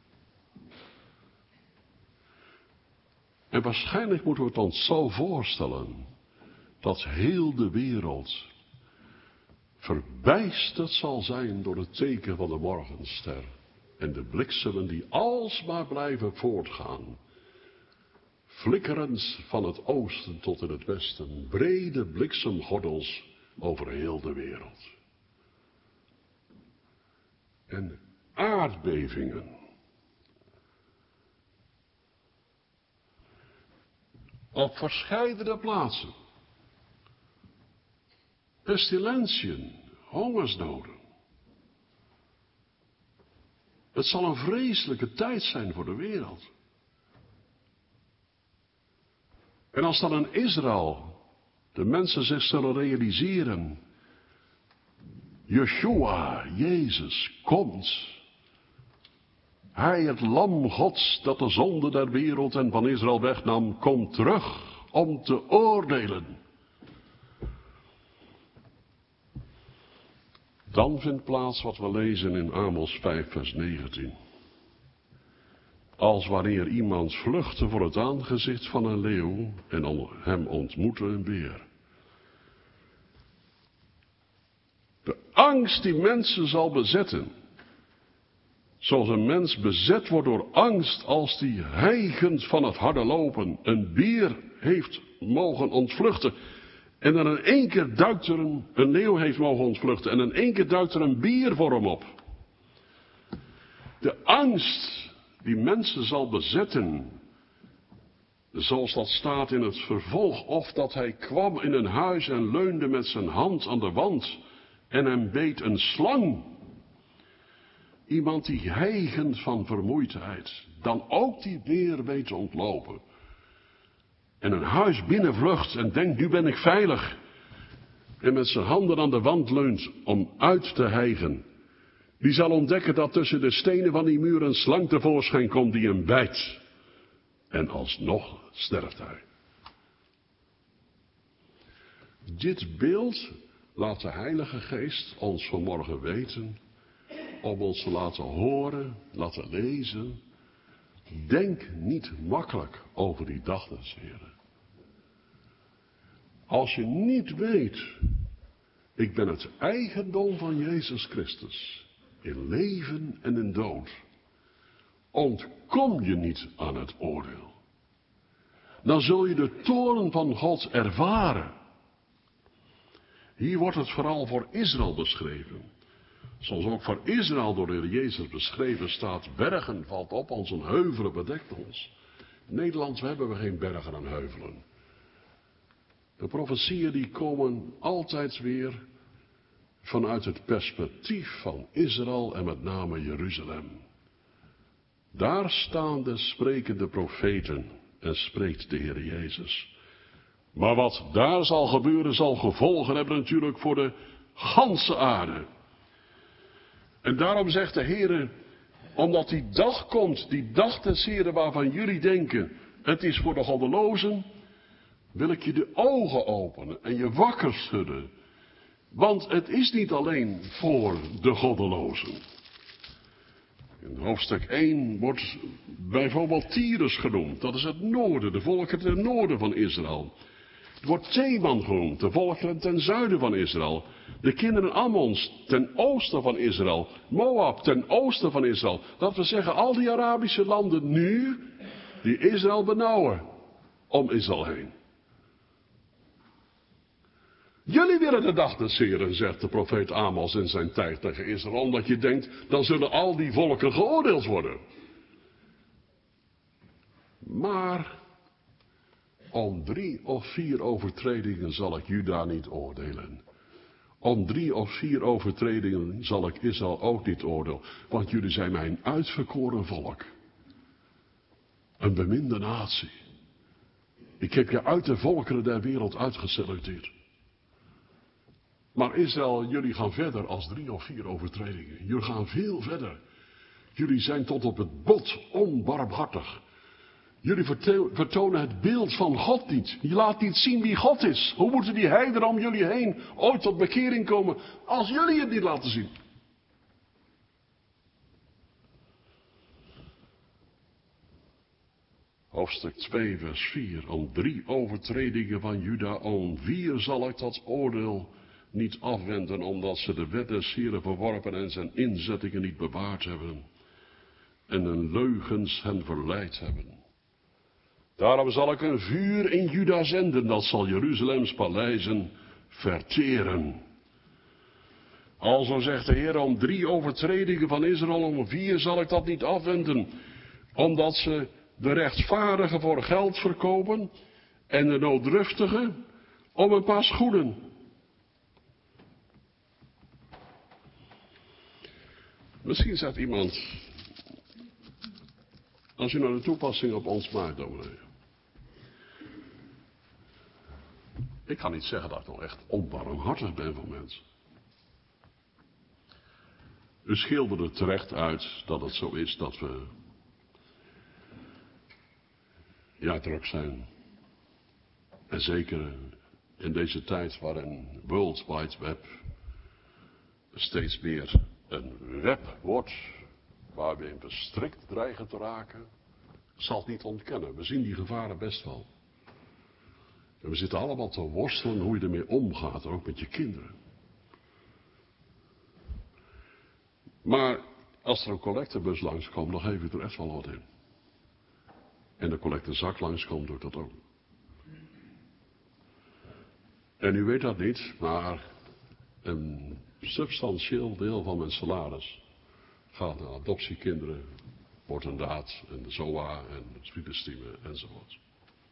En waarschijnlijk moeten we het ons zo voorstellen dat heel de wereld verbijsterd zal zijn door het teken van de morgenster en de bliksemen die alsmaar blijven voortgaan. Flikkerend van het oosten tot in het westen, brede bliksemgordels over heel de wereld. En aardbevingen. Op verscheidene plaatsen. Pestilentiën, hongersnoden. Het zal een vreselijke tijd zijn voor de wereld. En als dan in Israël de mensen zich zullen realiseren, Yeshua, Jezus, komt. Hij, het lam Gods, dat de zonde der wereld en van Israël wegnam, komt terug om te oordelen. Dan vindt plaats wat we lezen in Amos 5 vers 19. Als wanneer iemand vluchtte voor het aangezicht van een leeuw en hem ontmoette een beer. De angst die mensen zal bezetten. Zoals een mens bezet wordt door angst als die hijgend van het harde lopen een beer heeft mogen ontvluchten. En dan in één keer duikt er een leeuw heeft mogen ontvluchten. En in één keer duikt er een beer voor hem op. De angst die mensen zal bezetten zoals dat staat in het vervolg, of dat hij kwam in een huis en leunde met zijn hand aan de wand en hem beet een slang. Iemand die hijgend van vermoeidheid dan ook die beer weet te ontlopen. En een huis binnenvlucht en denkt, nu ben ik veilig. En met zijn handen aan de wand leunt om uit te hijgen. Die zal ontdekken dat tussen de stenen van die muur een slang tevoorschijn komt die hem bijt. En alsnog sterft hij. Dit beeld laat de Heilige Geest ons vanmorgen weten, om ons te laten horen, laten lezen. Denk niet makkelijk over die dag des Heren. Als je niet weet, ik ben het eigendom van Jezus Christus, in leven en in dood, ontkom je niet aan het oordeel. Dan zul je de toorn van God ervaren. Hier wordt het vooral voor Israël beschreven. Zoals ook voor Israël door de Heer Jezus beschreven staat, bergen valt op ons en heuvelen bedekt ons. In Nederland hebben we geen bergen en heuvelen. De profetieën die komen altijd weer vanuit het perspectief van Israël en met name Jeruzalem. Daar staan de sprekende profeten en spreekt de Heer Jezus. Maar wat daar zal gebeuren zal gevolgen hebben natuurlijk voor de ganse aarde. En daarom zegt de Heer, omdat die dag komt, die dag des Heren waarvan jullie denken, het is voor de goddelozen, wil ik je de ogen openen en je wakker schudden. Want het is niet alleen voor de goddelozen. In hoofdstuk 1 wordt bijvoorbeeld Tyrus genoemd. Dat is het noorden, de volkeren ten noorden van Israël. Het wordt Teman genoemd, de volkeren ten zuiden van Israël. De kinderen Ammons ten oosten van Israël. Moab ten oosten van Israël. Dat we zeggen, al die Arabische landen nu, die Israël benauwen, om Israël heen. Jullie willen de dag des Heren, zegt de profeet Amos in zijn tijd tegen Israël, omdat je denkt, dan zullen al die volken geoordeeld worden. Maar om 3 of 4 overtredingen zal ik Juda niet oordelen. Om 3 of 4 overtredingen zal ik Israël ook niet oordelen, want jullie zijn mijn uitverkoren volk. Een beminde natie. Ik heb je uit de volkeren der wereld uitgeselecteerd. Maar Israël, jullie gaan verder als 3 of 4 overtredingen. Jullie gaan veel verder. Jullie zijn tot op het bot onbarmhartig. Jullie vertonen het beeld van God niet. Je laat niet zien wie God is. Hoe moeten die heidenen om jullie heen ooit tot bekering komen als jullie het niet laten zien? Hoofdstuk 2 vers 4. Om 3 overtredingen van Juda, om 4 zal ik dat oordeel niet afwenden, omdat ze de wet des Heren verworpen en zijn inzettingen niet bewaard hebben. En hun leugens hen verleid hebben. Daarom zal ik een vuur in Juda zenden, dat zal Jeruzalems paleizen verteren. Alzo zegt de Heer, om 3 overtredingen van Israël, om 4 zal ik dat niet afwenden, omdat ze de rechtvaardigen voor geld verkopen en de nooddruftigen om een paar schoenen. Misschien zegt iemand, als u nou de toepassing op ons maakt, dominee. Ik ga niet zeggen dat ik nog echt onbarmhartig ben voor mensen. U schilderde terecht uit dat het zo is dat we druk zijn. En zeker in deze tijd waarin World Wide Web steeds meer een web wordt waar we in verstrikt dreigen te raken. Ik zal het niet ontkennen, we zien die gevaren best wel. En we zitten allemaal te worstelen hoe je ermee omgaat, ook met je kinderen. Maar als er een collectebus langskomt, dan geef ik er echt wel wat in. En de collectezak langskomt, doe ik dat ook. En u weet dat niet, maar een substantieel deel van mijn salaris gaat naar adoptiekinderen, wordt een daad en de ZOA en het Sprietestime enzovoort.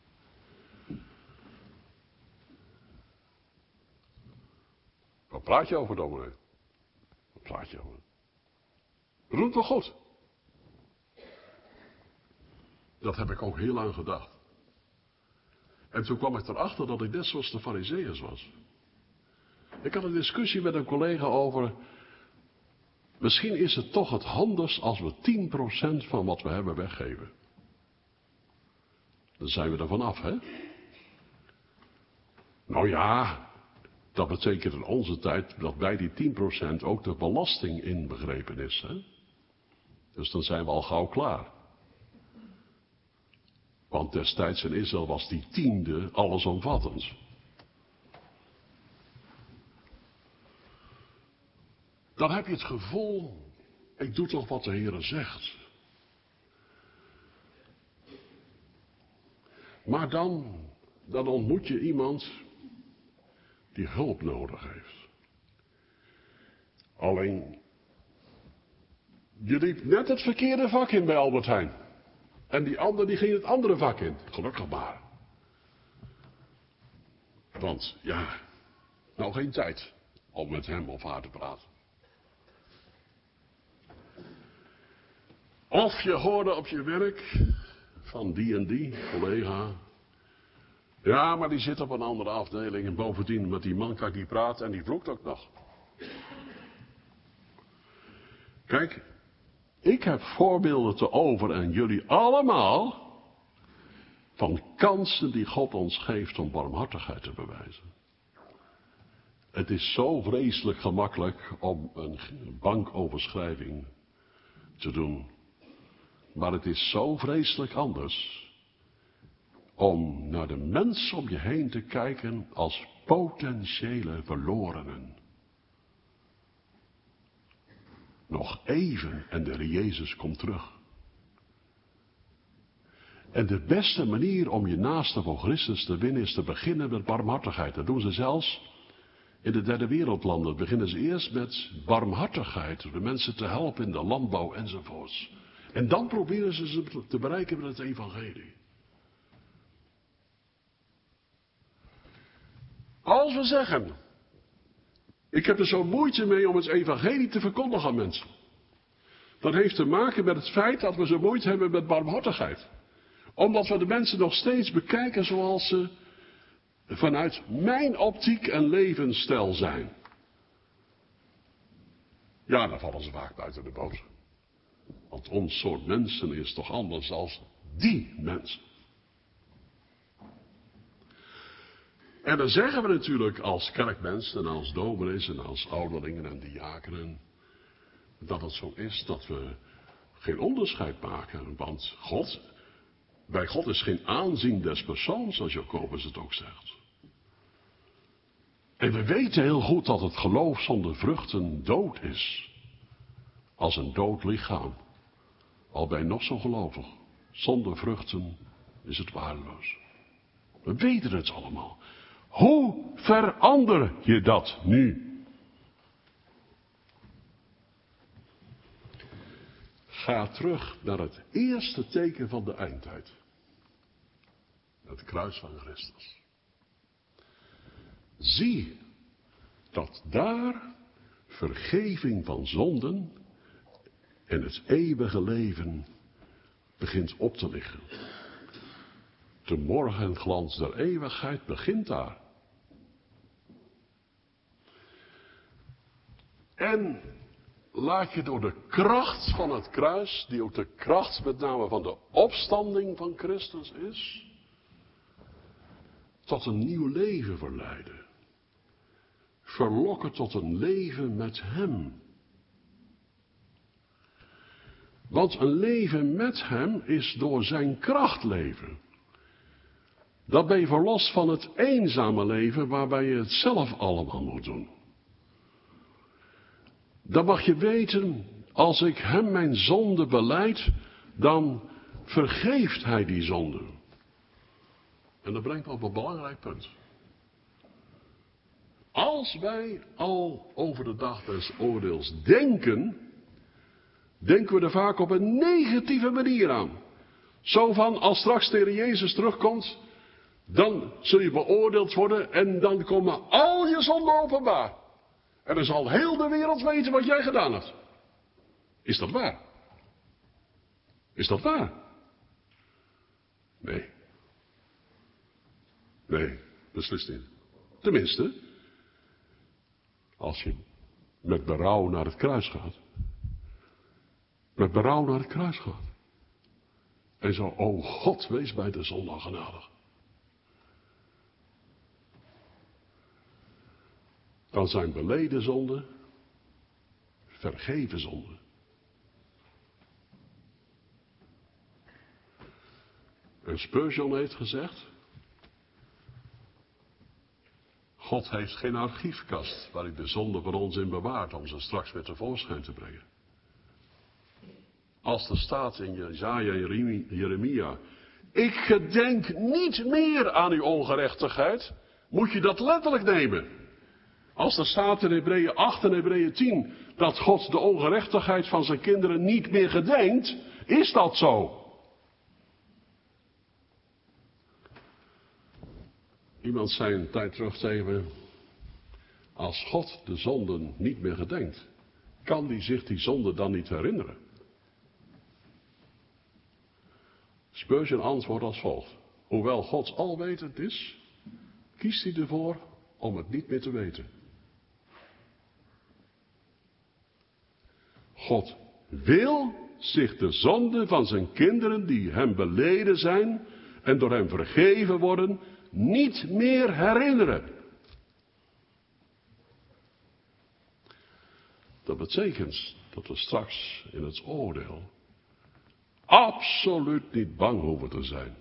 praat je over, dominee? Wat praat je over? Dat doet wel goed. Dat heb ik ook heel lang gedacht. En toen kwam ik erachter dat ik net zoals de Farizeeërs was. Ik had een discussie met een collega over, misschien is het toch het handigst als we 10% van wat we hebben weggeven. Dan zijn we er vanaf, hè? Nou ja, dat betekent in onze tijd dat bij die 10% ook de belasting inbegrepen is, hè? Dus dan zijn we al gauw klaar. Want destijds in Israël was die 10e allesomvattend. Dan heb je het gevoel, ik doe toch wat de Heere zegt. Maar dan ontmoet je iemand die hulp nodig heeft. Alleen, je liep net het verkeerde vak in bij Albert Heijn. En die ander die ging het andere vak in. Gelukkig maar. Want ja, nou geen tijd om met hem of haar te praten. Of je hoorde op je werk van die en die collega. Ja, maar die zit op een andere afdeling en bovendien met die man kan ik niet praten en die vloekt ook nog. Kijk, ik heb voorbeelden te over en jullie allemaal van kansen die God ons geeft om barmhartigheid te bewijzen. Het is zo vreselijk gemakkelijk om een bankoverschrijving te doen. Maar het is zo vreselijk anders om naar de mensen om je heen te kijken als potentiële verlorenen. Nog even en de Heer Jezus komt terug. En de beste manier om je naaste voor Christus te winnen is te beginnen met barmhartigheid. Dat doen ze zelfs in de derde wereldlanden. Beginnen ze eerst met barmhartigheid, om de mensen te helpen in de landbouw enzovoorts. En dan proberen ze te bereiken met het evangelie. Als we zeggen, ik heb er zo moeite mee om het evangelie te verkondigen aan mensen. Dat heeft te maken met het feit dat we zo moeite hebben met barmhartigheid. Omdat we de mensen nog steeds bekijken zoals ze vanuit mijn optiek en levensstijl zijn. Ja, dan vallen ze vaak buiten de boot. Want ons soort mensen is toch anders dan die mensen. En dan zeggen we natuurlijk als kerkmensen en als dominees en als ouderlingen en diakenen dat het zo is dat we geen onderscheid maken. Want bij God is geen aanzien des persoons, zoals Jacobus het ook zegt. En we weten heel goed dat het geloof zonder vruchten dood is. Als een dood lichaam. Al ben je nog zo gelovig. Zonder vruchten is het waardeloos. We weten het allemaal. Hoe verander je dat nu? Ga terug naar het eerste teken van de eindtijd. Het kruis van Christus. Zie dat daar vergeving van zonden en het eeuwige leven begint op te liggen. De morgenglans der eeuwigheid begint daar. En laat je door de kracht van het kruis, die ook de kracht met name van de opstanding van Christus is, tot een nieuw leven verleiden. Verlokken tot een leven met Hem. Want een leven met Hem is door zijn kracht leven. Dan ben je verlost van het eenzame leven waarbij je het zelf allemaal moet doen. Dan mag je weten, als ik Hem mijn zonde belijd, dan vergeeft Hij die zonde. En dat brengt me op een belangrijk punt. Als wij al over de dag des oordeels denken, denken we er vaak op een negatieve manier aan. Zo van, als straks de Heer Jezus terugkomt, dan zul je beoordeeld worden en dan komen al je zonden openbaar. En dan zal heel de wereld weten wat jij gedaan hebt. Is dat waar? Is dat waar? Nee. Nee, beslist niet. Tenminste, als je met berouw naar het kruis gaat. Met berouw naar het kruis gaat. En zo, o God, wees bij de zondaar genadig. Dan zijn beleden zonden vergeven zonden. En Spurgeon heeft gezegd, God heeft geen archiefkast waar hij de zonde van ons in bewaart om ze straks weer tevoorschijn te brengen. Als er staat in Jesaja en Jeremia, ik gedenk niet meer aan uw ongerechtigheid, moet je dat letterlijk nemen. Als er staat in Hebreeën 8 en Hebreeën 10 dat God de ongerechtigheid van zijn kinderen niet meer gedenkt, is dat zo. Iemand zei een tijd terug tegen me, als God de zonden niet meer gedenkt, kan hij zich die zonde dan niet herinneren? Spurgeon antwoordt als volgt. Hoewel God alwetend is, kiest hij ervoor om het niet meer te weten. God wil zich de zonde van zijn kinderen die hem beleden zijn en door hem vergeven worden, niet meer herinneren. Dat betekent dat we straks in het oordeel absoluut niet bang hoeven te zijn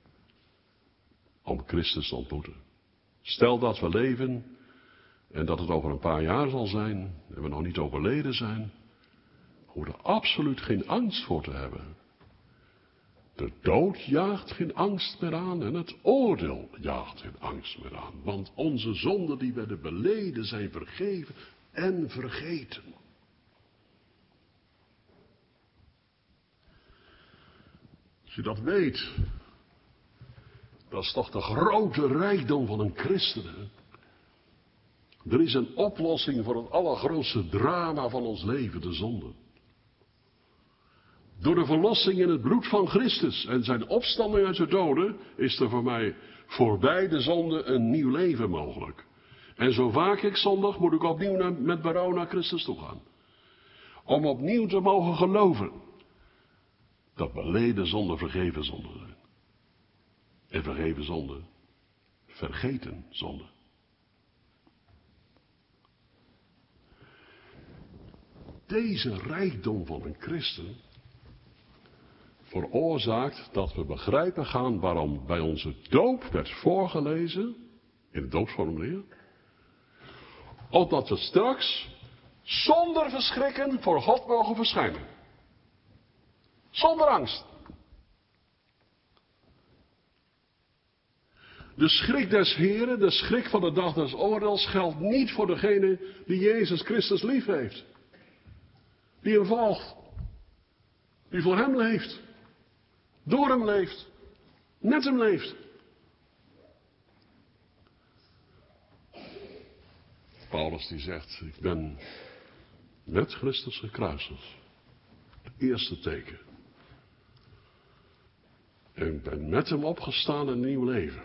om Christus te ontmoeten. Stel dat we leven en dat het over een paar jaar zal zijn en we nog niet overleden zijn, hoeven er absoluut geen angst voor te hebben. De dood jaagt geen angst meer aan en het oordeel jaagt geen angst meer aan. Want onze zonden die werden beleden zijn vergeven en vergeten. Als je dat weet, dat is toch de grote rijkdom van een christen. Hè? Er is een oplossing voor het allergrootste drama van ons leven, de zonde. Door de verlossing in het bloed van Christus en zijn opstanding uit de doden is er voor mij voorbij de zonde een nieuw leven mogelijk. En zo vaak ik zondig moet ik opnieuw met berouw naar Christus toe gaan. Om opnieuw te mogen geloven dat beleden zonden vergeven zonden zijn. En vergeven zonden vergeten zonden. Deze rijkdom van een christen veroorzaakt dat we begrijpen gaan waarom bij onze doop werd voorgelezen, in het doopsformulier, opdat we straks zonder verschrikken voor God mogen verschijnen. Zonder angst. De schrik des Heren, de schrik van de dag des oordeels geldt niet voor degene die Jezus Christus lief heeft. Die hem volgt. Die voor hem leeft. Door hem leeft. Met hem leeft. Paulus die zegt, ik ben met Christus gekruisigd. Het eerste teken. En ik ben met hem opgestaan in een nieuw leven.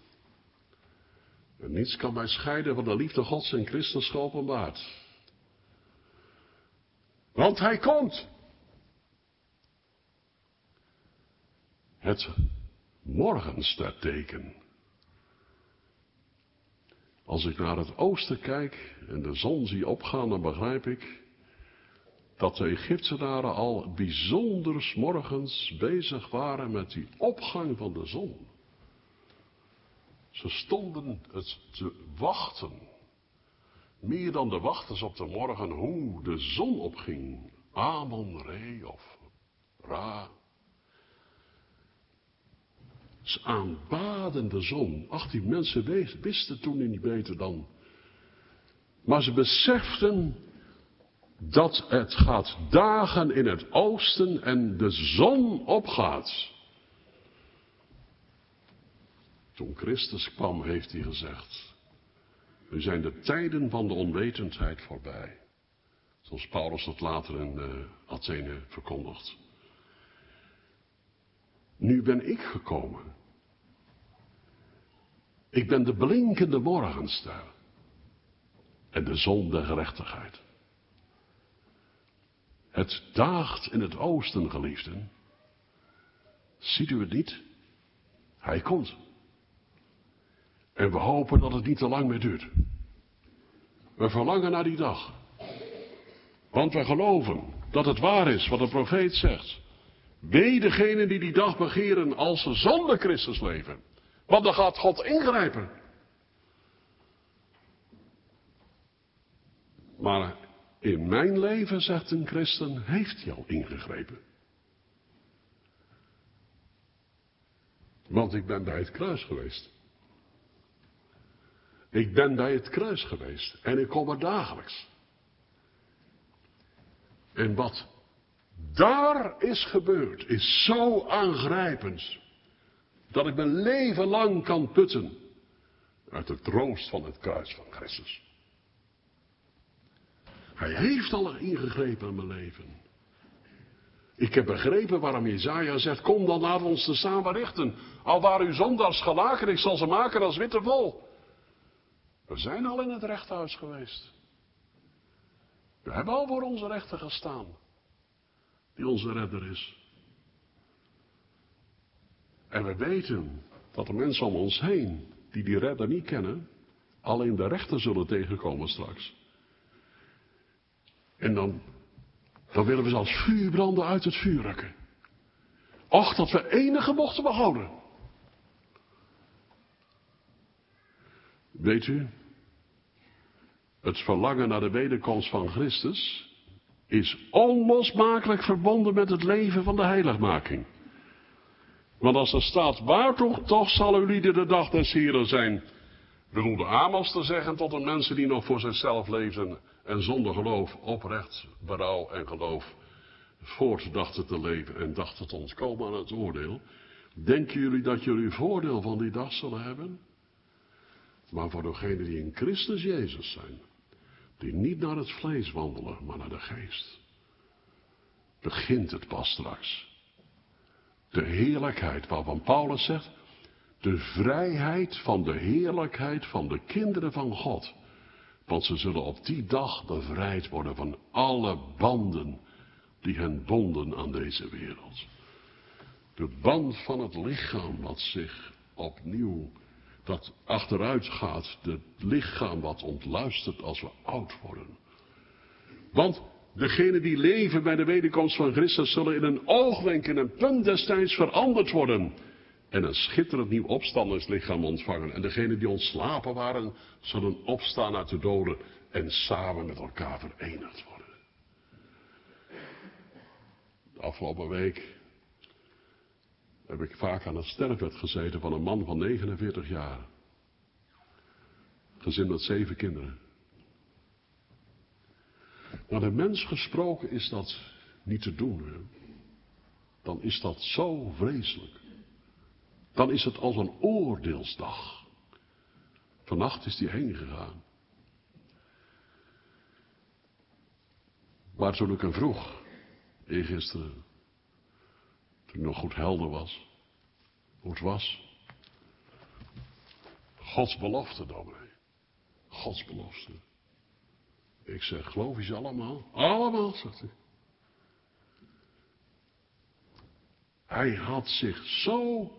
En niets kan mij scheiden van de liefde Gods in Christus geopenbaard. Want hij komt. Het morgensterteken. Als ik naar het oosten kijk en de zon zie opgaan, dan begrijp ik dat de Egyptenaren al bijzonder 's morgens bezig waren met die opgang van de zon. Ze stonden het te wachten. Meer dan de wachters op de morgen hoe de zon opging. Amon, Re of Ra. Ze aanbaden de zon. Ach, die mensen wisten toen niet beter dan. Maar ze beseften dat het gaat dagen in het oosten en de zon opgaat. Toen Christus kwam, heeft hij gezegd, Nu zijn de tijden van de onwetendheid voorbij. Zoals Paulus dat later in Athene verkondigt. Nu ben ik gekomen. Ik ben de blinkende morgenster. En de zon der gerechtigheid. Het daagt in het oosten, geliefden. Ziet u het niet? Hij komt. En we hopen dat het niet te lang meer duurt. We verlangen naar die dag. Want wij geloven dat het waar is wat de profeet zegt. Wee degenen die die dag begeren als ze zonder Christus leven. Want dan gaat God ingrijpen. Maar in mijn leven, zegt een christen, heeft hij al ingegrepen. Want ik ben bij het kruis geweest. Ik ben bij het kruis geweest en ik kom er dagelijks. En wat daar is gebeurd, is zo aangrijpend, dat ik mijn leven lang kan putten uit de troost van het kruis van Christus. Hij heeft al ingegrepen in mijn leven. Ik heb begrepen waarom Jesaja zegt, kom dan laat ons te samen richten. Al waren uw zondags gelaken, ik zal ze maken als witte wol. We zijn al in het rechthuis geweest. We hebben al voor onze rechter gestaan. Die onze redder is. En we weten dat de mensen om ons heen, die redder niet kennen, alleen de rechter zullen tegenkomen straks. En dan willen we ze als vuurbranden uit het vuur rukken. Och, dat we enige mochten behouden. Weet u, het verlangen naar de wederkomst van Christus is onlosmakelijk verbonden met het leven van de heiligmaking. Want als er staat, waartoe toch zal ulieden de dag des Heren zijn, bedoelde Amos te zeggen tot de mensen die nog voor zichzelf leefden en zonder geloof, oprecht, berouw en geloof voort dachten te leven en dachten te ontkomen aan het oordeel. Denken jullie dat jullie voordeel van die dag zullen hebben? Maar voor degenen die in Christus Jezus zijn, die niet naar het vlees wandelen, maar naar de geest, begint het pas straks. De heerlijkheid waarvan Paulus zegt, de vrijheid van de heerlijkheid van de kinderen van God. Want ze zullen op die dag bevrijd worden van alle banden die hen bonden aan deze wereld. De band van het lichaam wat zich opnieuw, dat achteruit gaat. Het lichaam wat ontluistert als we oud worden. Want degenen die leven bij de wederkomst van Christus zullen in een oogwenk, in een punt des tijds veranderd worden. En een schitterend nieuw opstandingslichaam ontvangen. En degenen die ontslapen waren, zullen opstaan uit de doden en samen met elkaar verenigd worden. De afgelopen week heb ik vaak aan het sterfbed gezeten van een man van 49 jaar. Gezin met 7 kinderen. Naar de mens gesproken is dat niet te doen. Hè? Dan is dat zo vreselijk. Dan is het als een oordeelsdag. Vannacht is hij heen gegaan. Maar toen ik hem vroeg, eergisteren, toen ik nog goed helder was, hoe het was. Gods belofte, dominee. Gods belofte. Ik zeg, geloof je ze allemaal? Allemaal, zegt hij. Hij had zich zo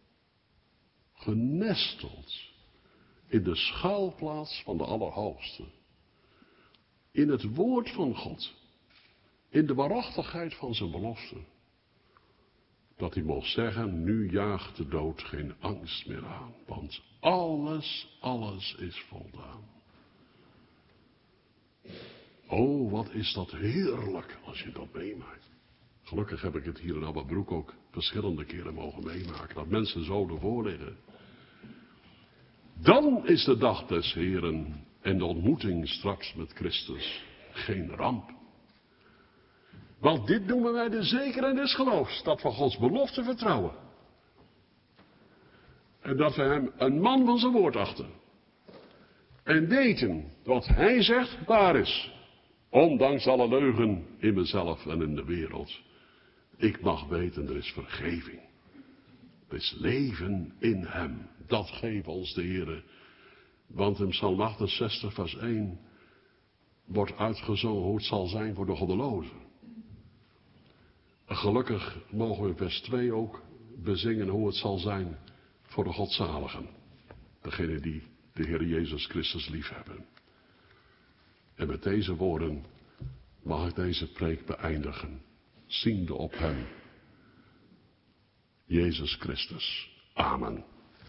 genesteld in de schuilplaats van de Allerhoogste. In het woord van God. In de waarachtigheid van zijn belofte. Dat hij mocht zeggen, nu jaagt de dood geen angst meer aan. Want alles is voldaan. Oh, wat is dat heerlijk als je dat meemaakt. Gelukkig heb ik het hier in Abbebroek ook verschillende keren mogen meemaken. Dat mensen zo ervoor liggen. Dan is de dag des Heren en de ontmoeting straks met Christus geen ramp. Want dit noemen wij de zekerheid des geloofs. Dat we Gods belofte vertrouwen. En dat we hem een man van zijn woord achten. En weten wat hij zegt waar is. Ondanks alle leugen in mezelf en in de wereld. Ik mag weten, er is vergeving. Er is leven in hem. Dat geeft ons de Heer. Want in Psalm 68 vers 1 wordt uitgezongen hoe het zal zijn voor de goddelozen. Gelukkig mogen we in vers 2 ook bezingen hoe het zal zijn voor de godzaligen. Degenen die de Heer Jezus Christus liefhebben. En met deze woorden mag ik deze preek beëindigen. Ziende op hem. Jezus Christus. Amen.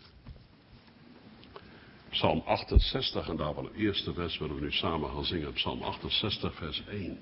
Psalm 68 en daarvan het eerste vers willen we nu samen gaan zingen. Psalm 68 vers 1.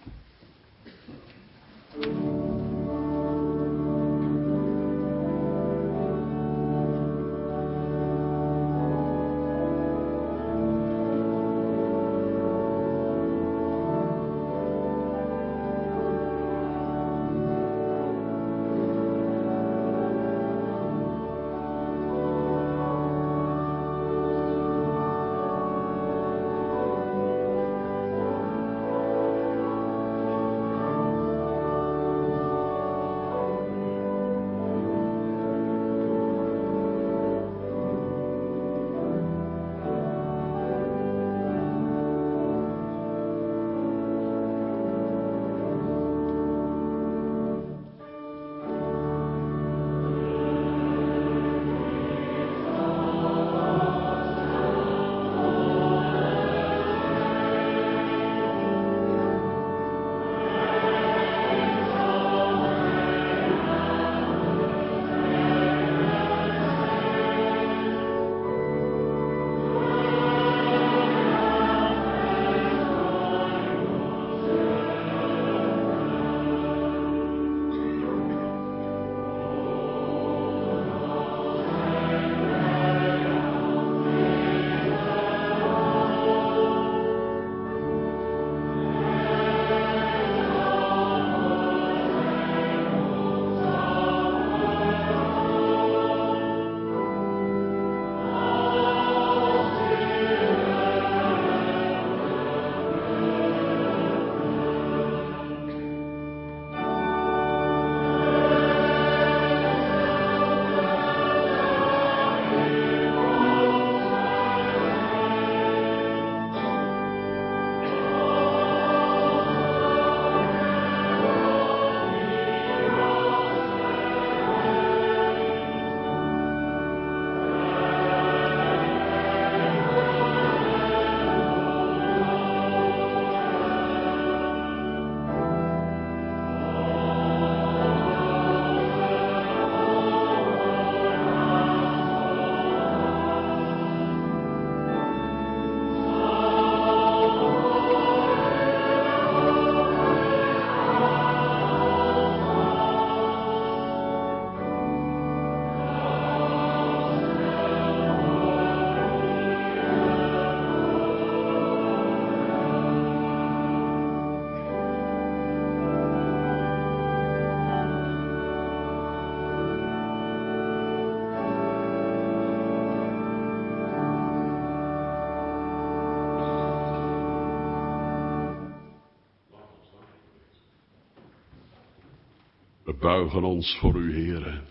We buigen ons voor u, Heere,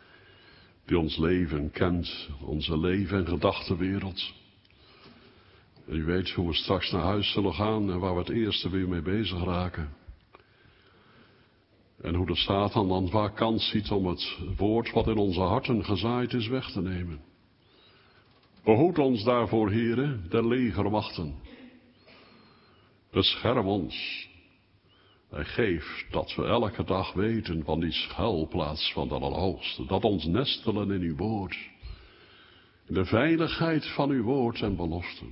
die ons leven kent, onze leven- en gedachtenwereld. En u weet hoe we straks naar huis zullen gaan en waar we het eerste weer mee bezig raken. En hoe de Satan dan vaak kans ziet om het woord wat in onze harten gezaaid is weg te nemen. Behoed ons daarvoor, Heere, der legermachten. Bescherm ons. Hij geeft dat we elke dag weten van die schuilplaats van de Allerhoogste. Dat ons nestelen in uw woord. In de veiligheid van uw woord en beloften.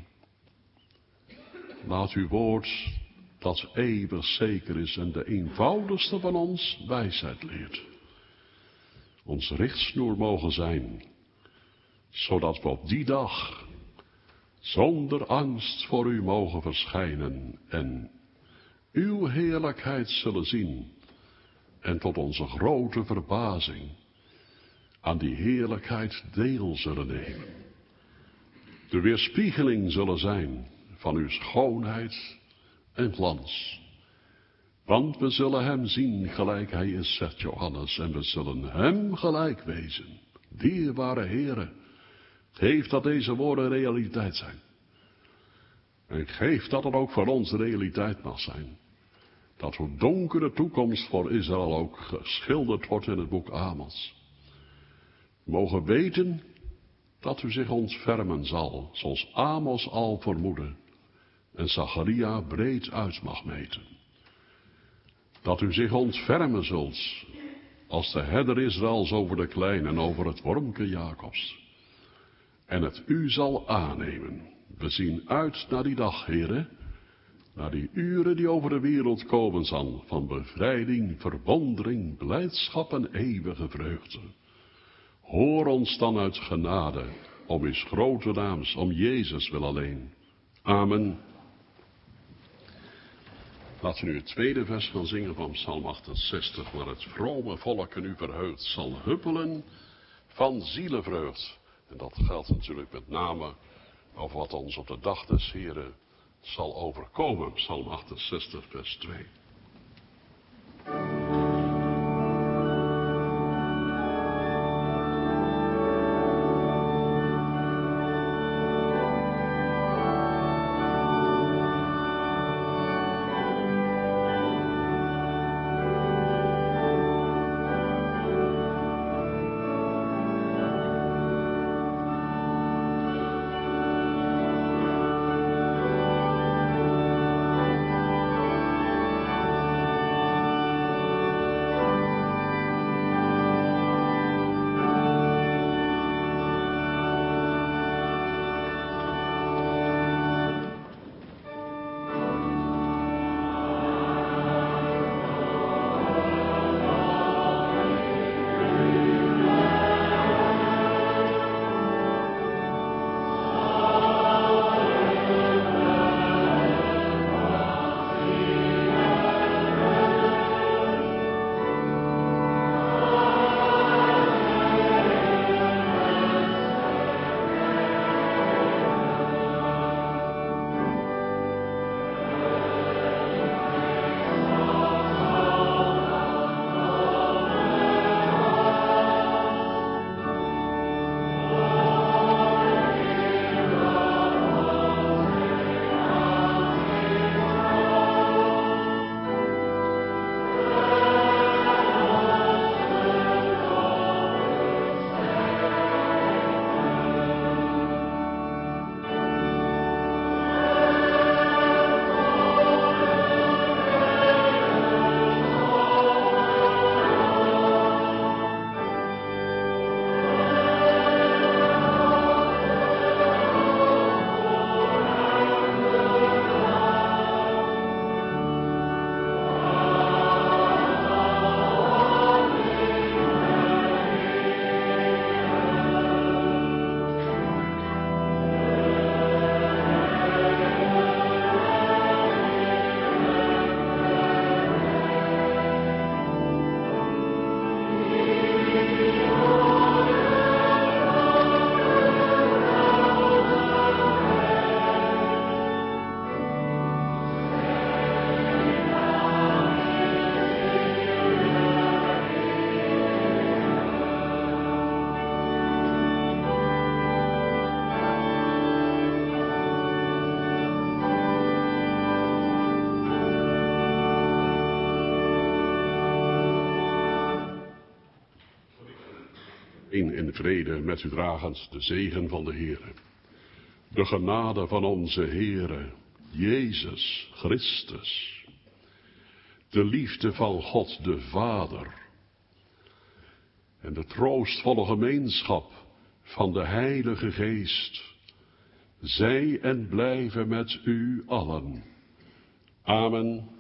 Laat uw woord dat eeuwig zeker is en de eenvoudigste van ons wijsheid leert. Ons richtsnoer mogen zijn. Zodat we op die dag zonder angst voor u mogen verschijnen en uw heerlijkheid zullen zien en tot onze grote verbazing aan die heerlijkheid deel zullen nemen. de weerspiegeling zullen zijn van uw schoonheid en glans. Want we zullen hem zien gelijk hij is, zegt Johannes, en we zullen hem gelijk wezen. Dierbare Heere, geef dat deze woorden realiteit zijn. En geef dat het ook voor ons realiteit mag zijn. Dat zo'n donkere toekomst voor Israël ook geschilderd wordt in het boek Amos. We mogen weten dat u zich ontfermen zal, zoals Amos al vermoedde en Zacharia breed uit mag meten. Dat u zich ontfermen zult, als de herder Israëls over de kleine en over het wormke Jacobs. En het u zal aannemen. We zien uit naar die dag, Heere, naar die uren die over de wereld komen zal, van bevrijding, verwondering, blijdschap en eeuwige vreugde. Hoor ons dan uit genade, om uw grote naams, om Jezus wil alleen. Amen. Laten we nu het tweede vers gaan zingen van Psalm 68, waar het vrome volk in u verheugd zal huppelen van zielenvreugd. En dat geldt natuurlijk met name over wat ons op de dag des Heren zal overkomen. Psalm 68, vers 2. In vrede met u dragend de zegen van de Heere. De genade van onze Heere, Jezus Christus. De liefde van God de Vader. En de troostvolle gemeenschap van de Heilige Geest. Zij en blijven met u allen. Amen.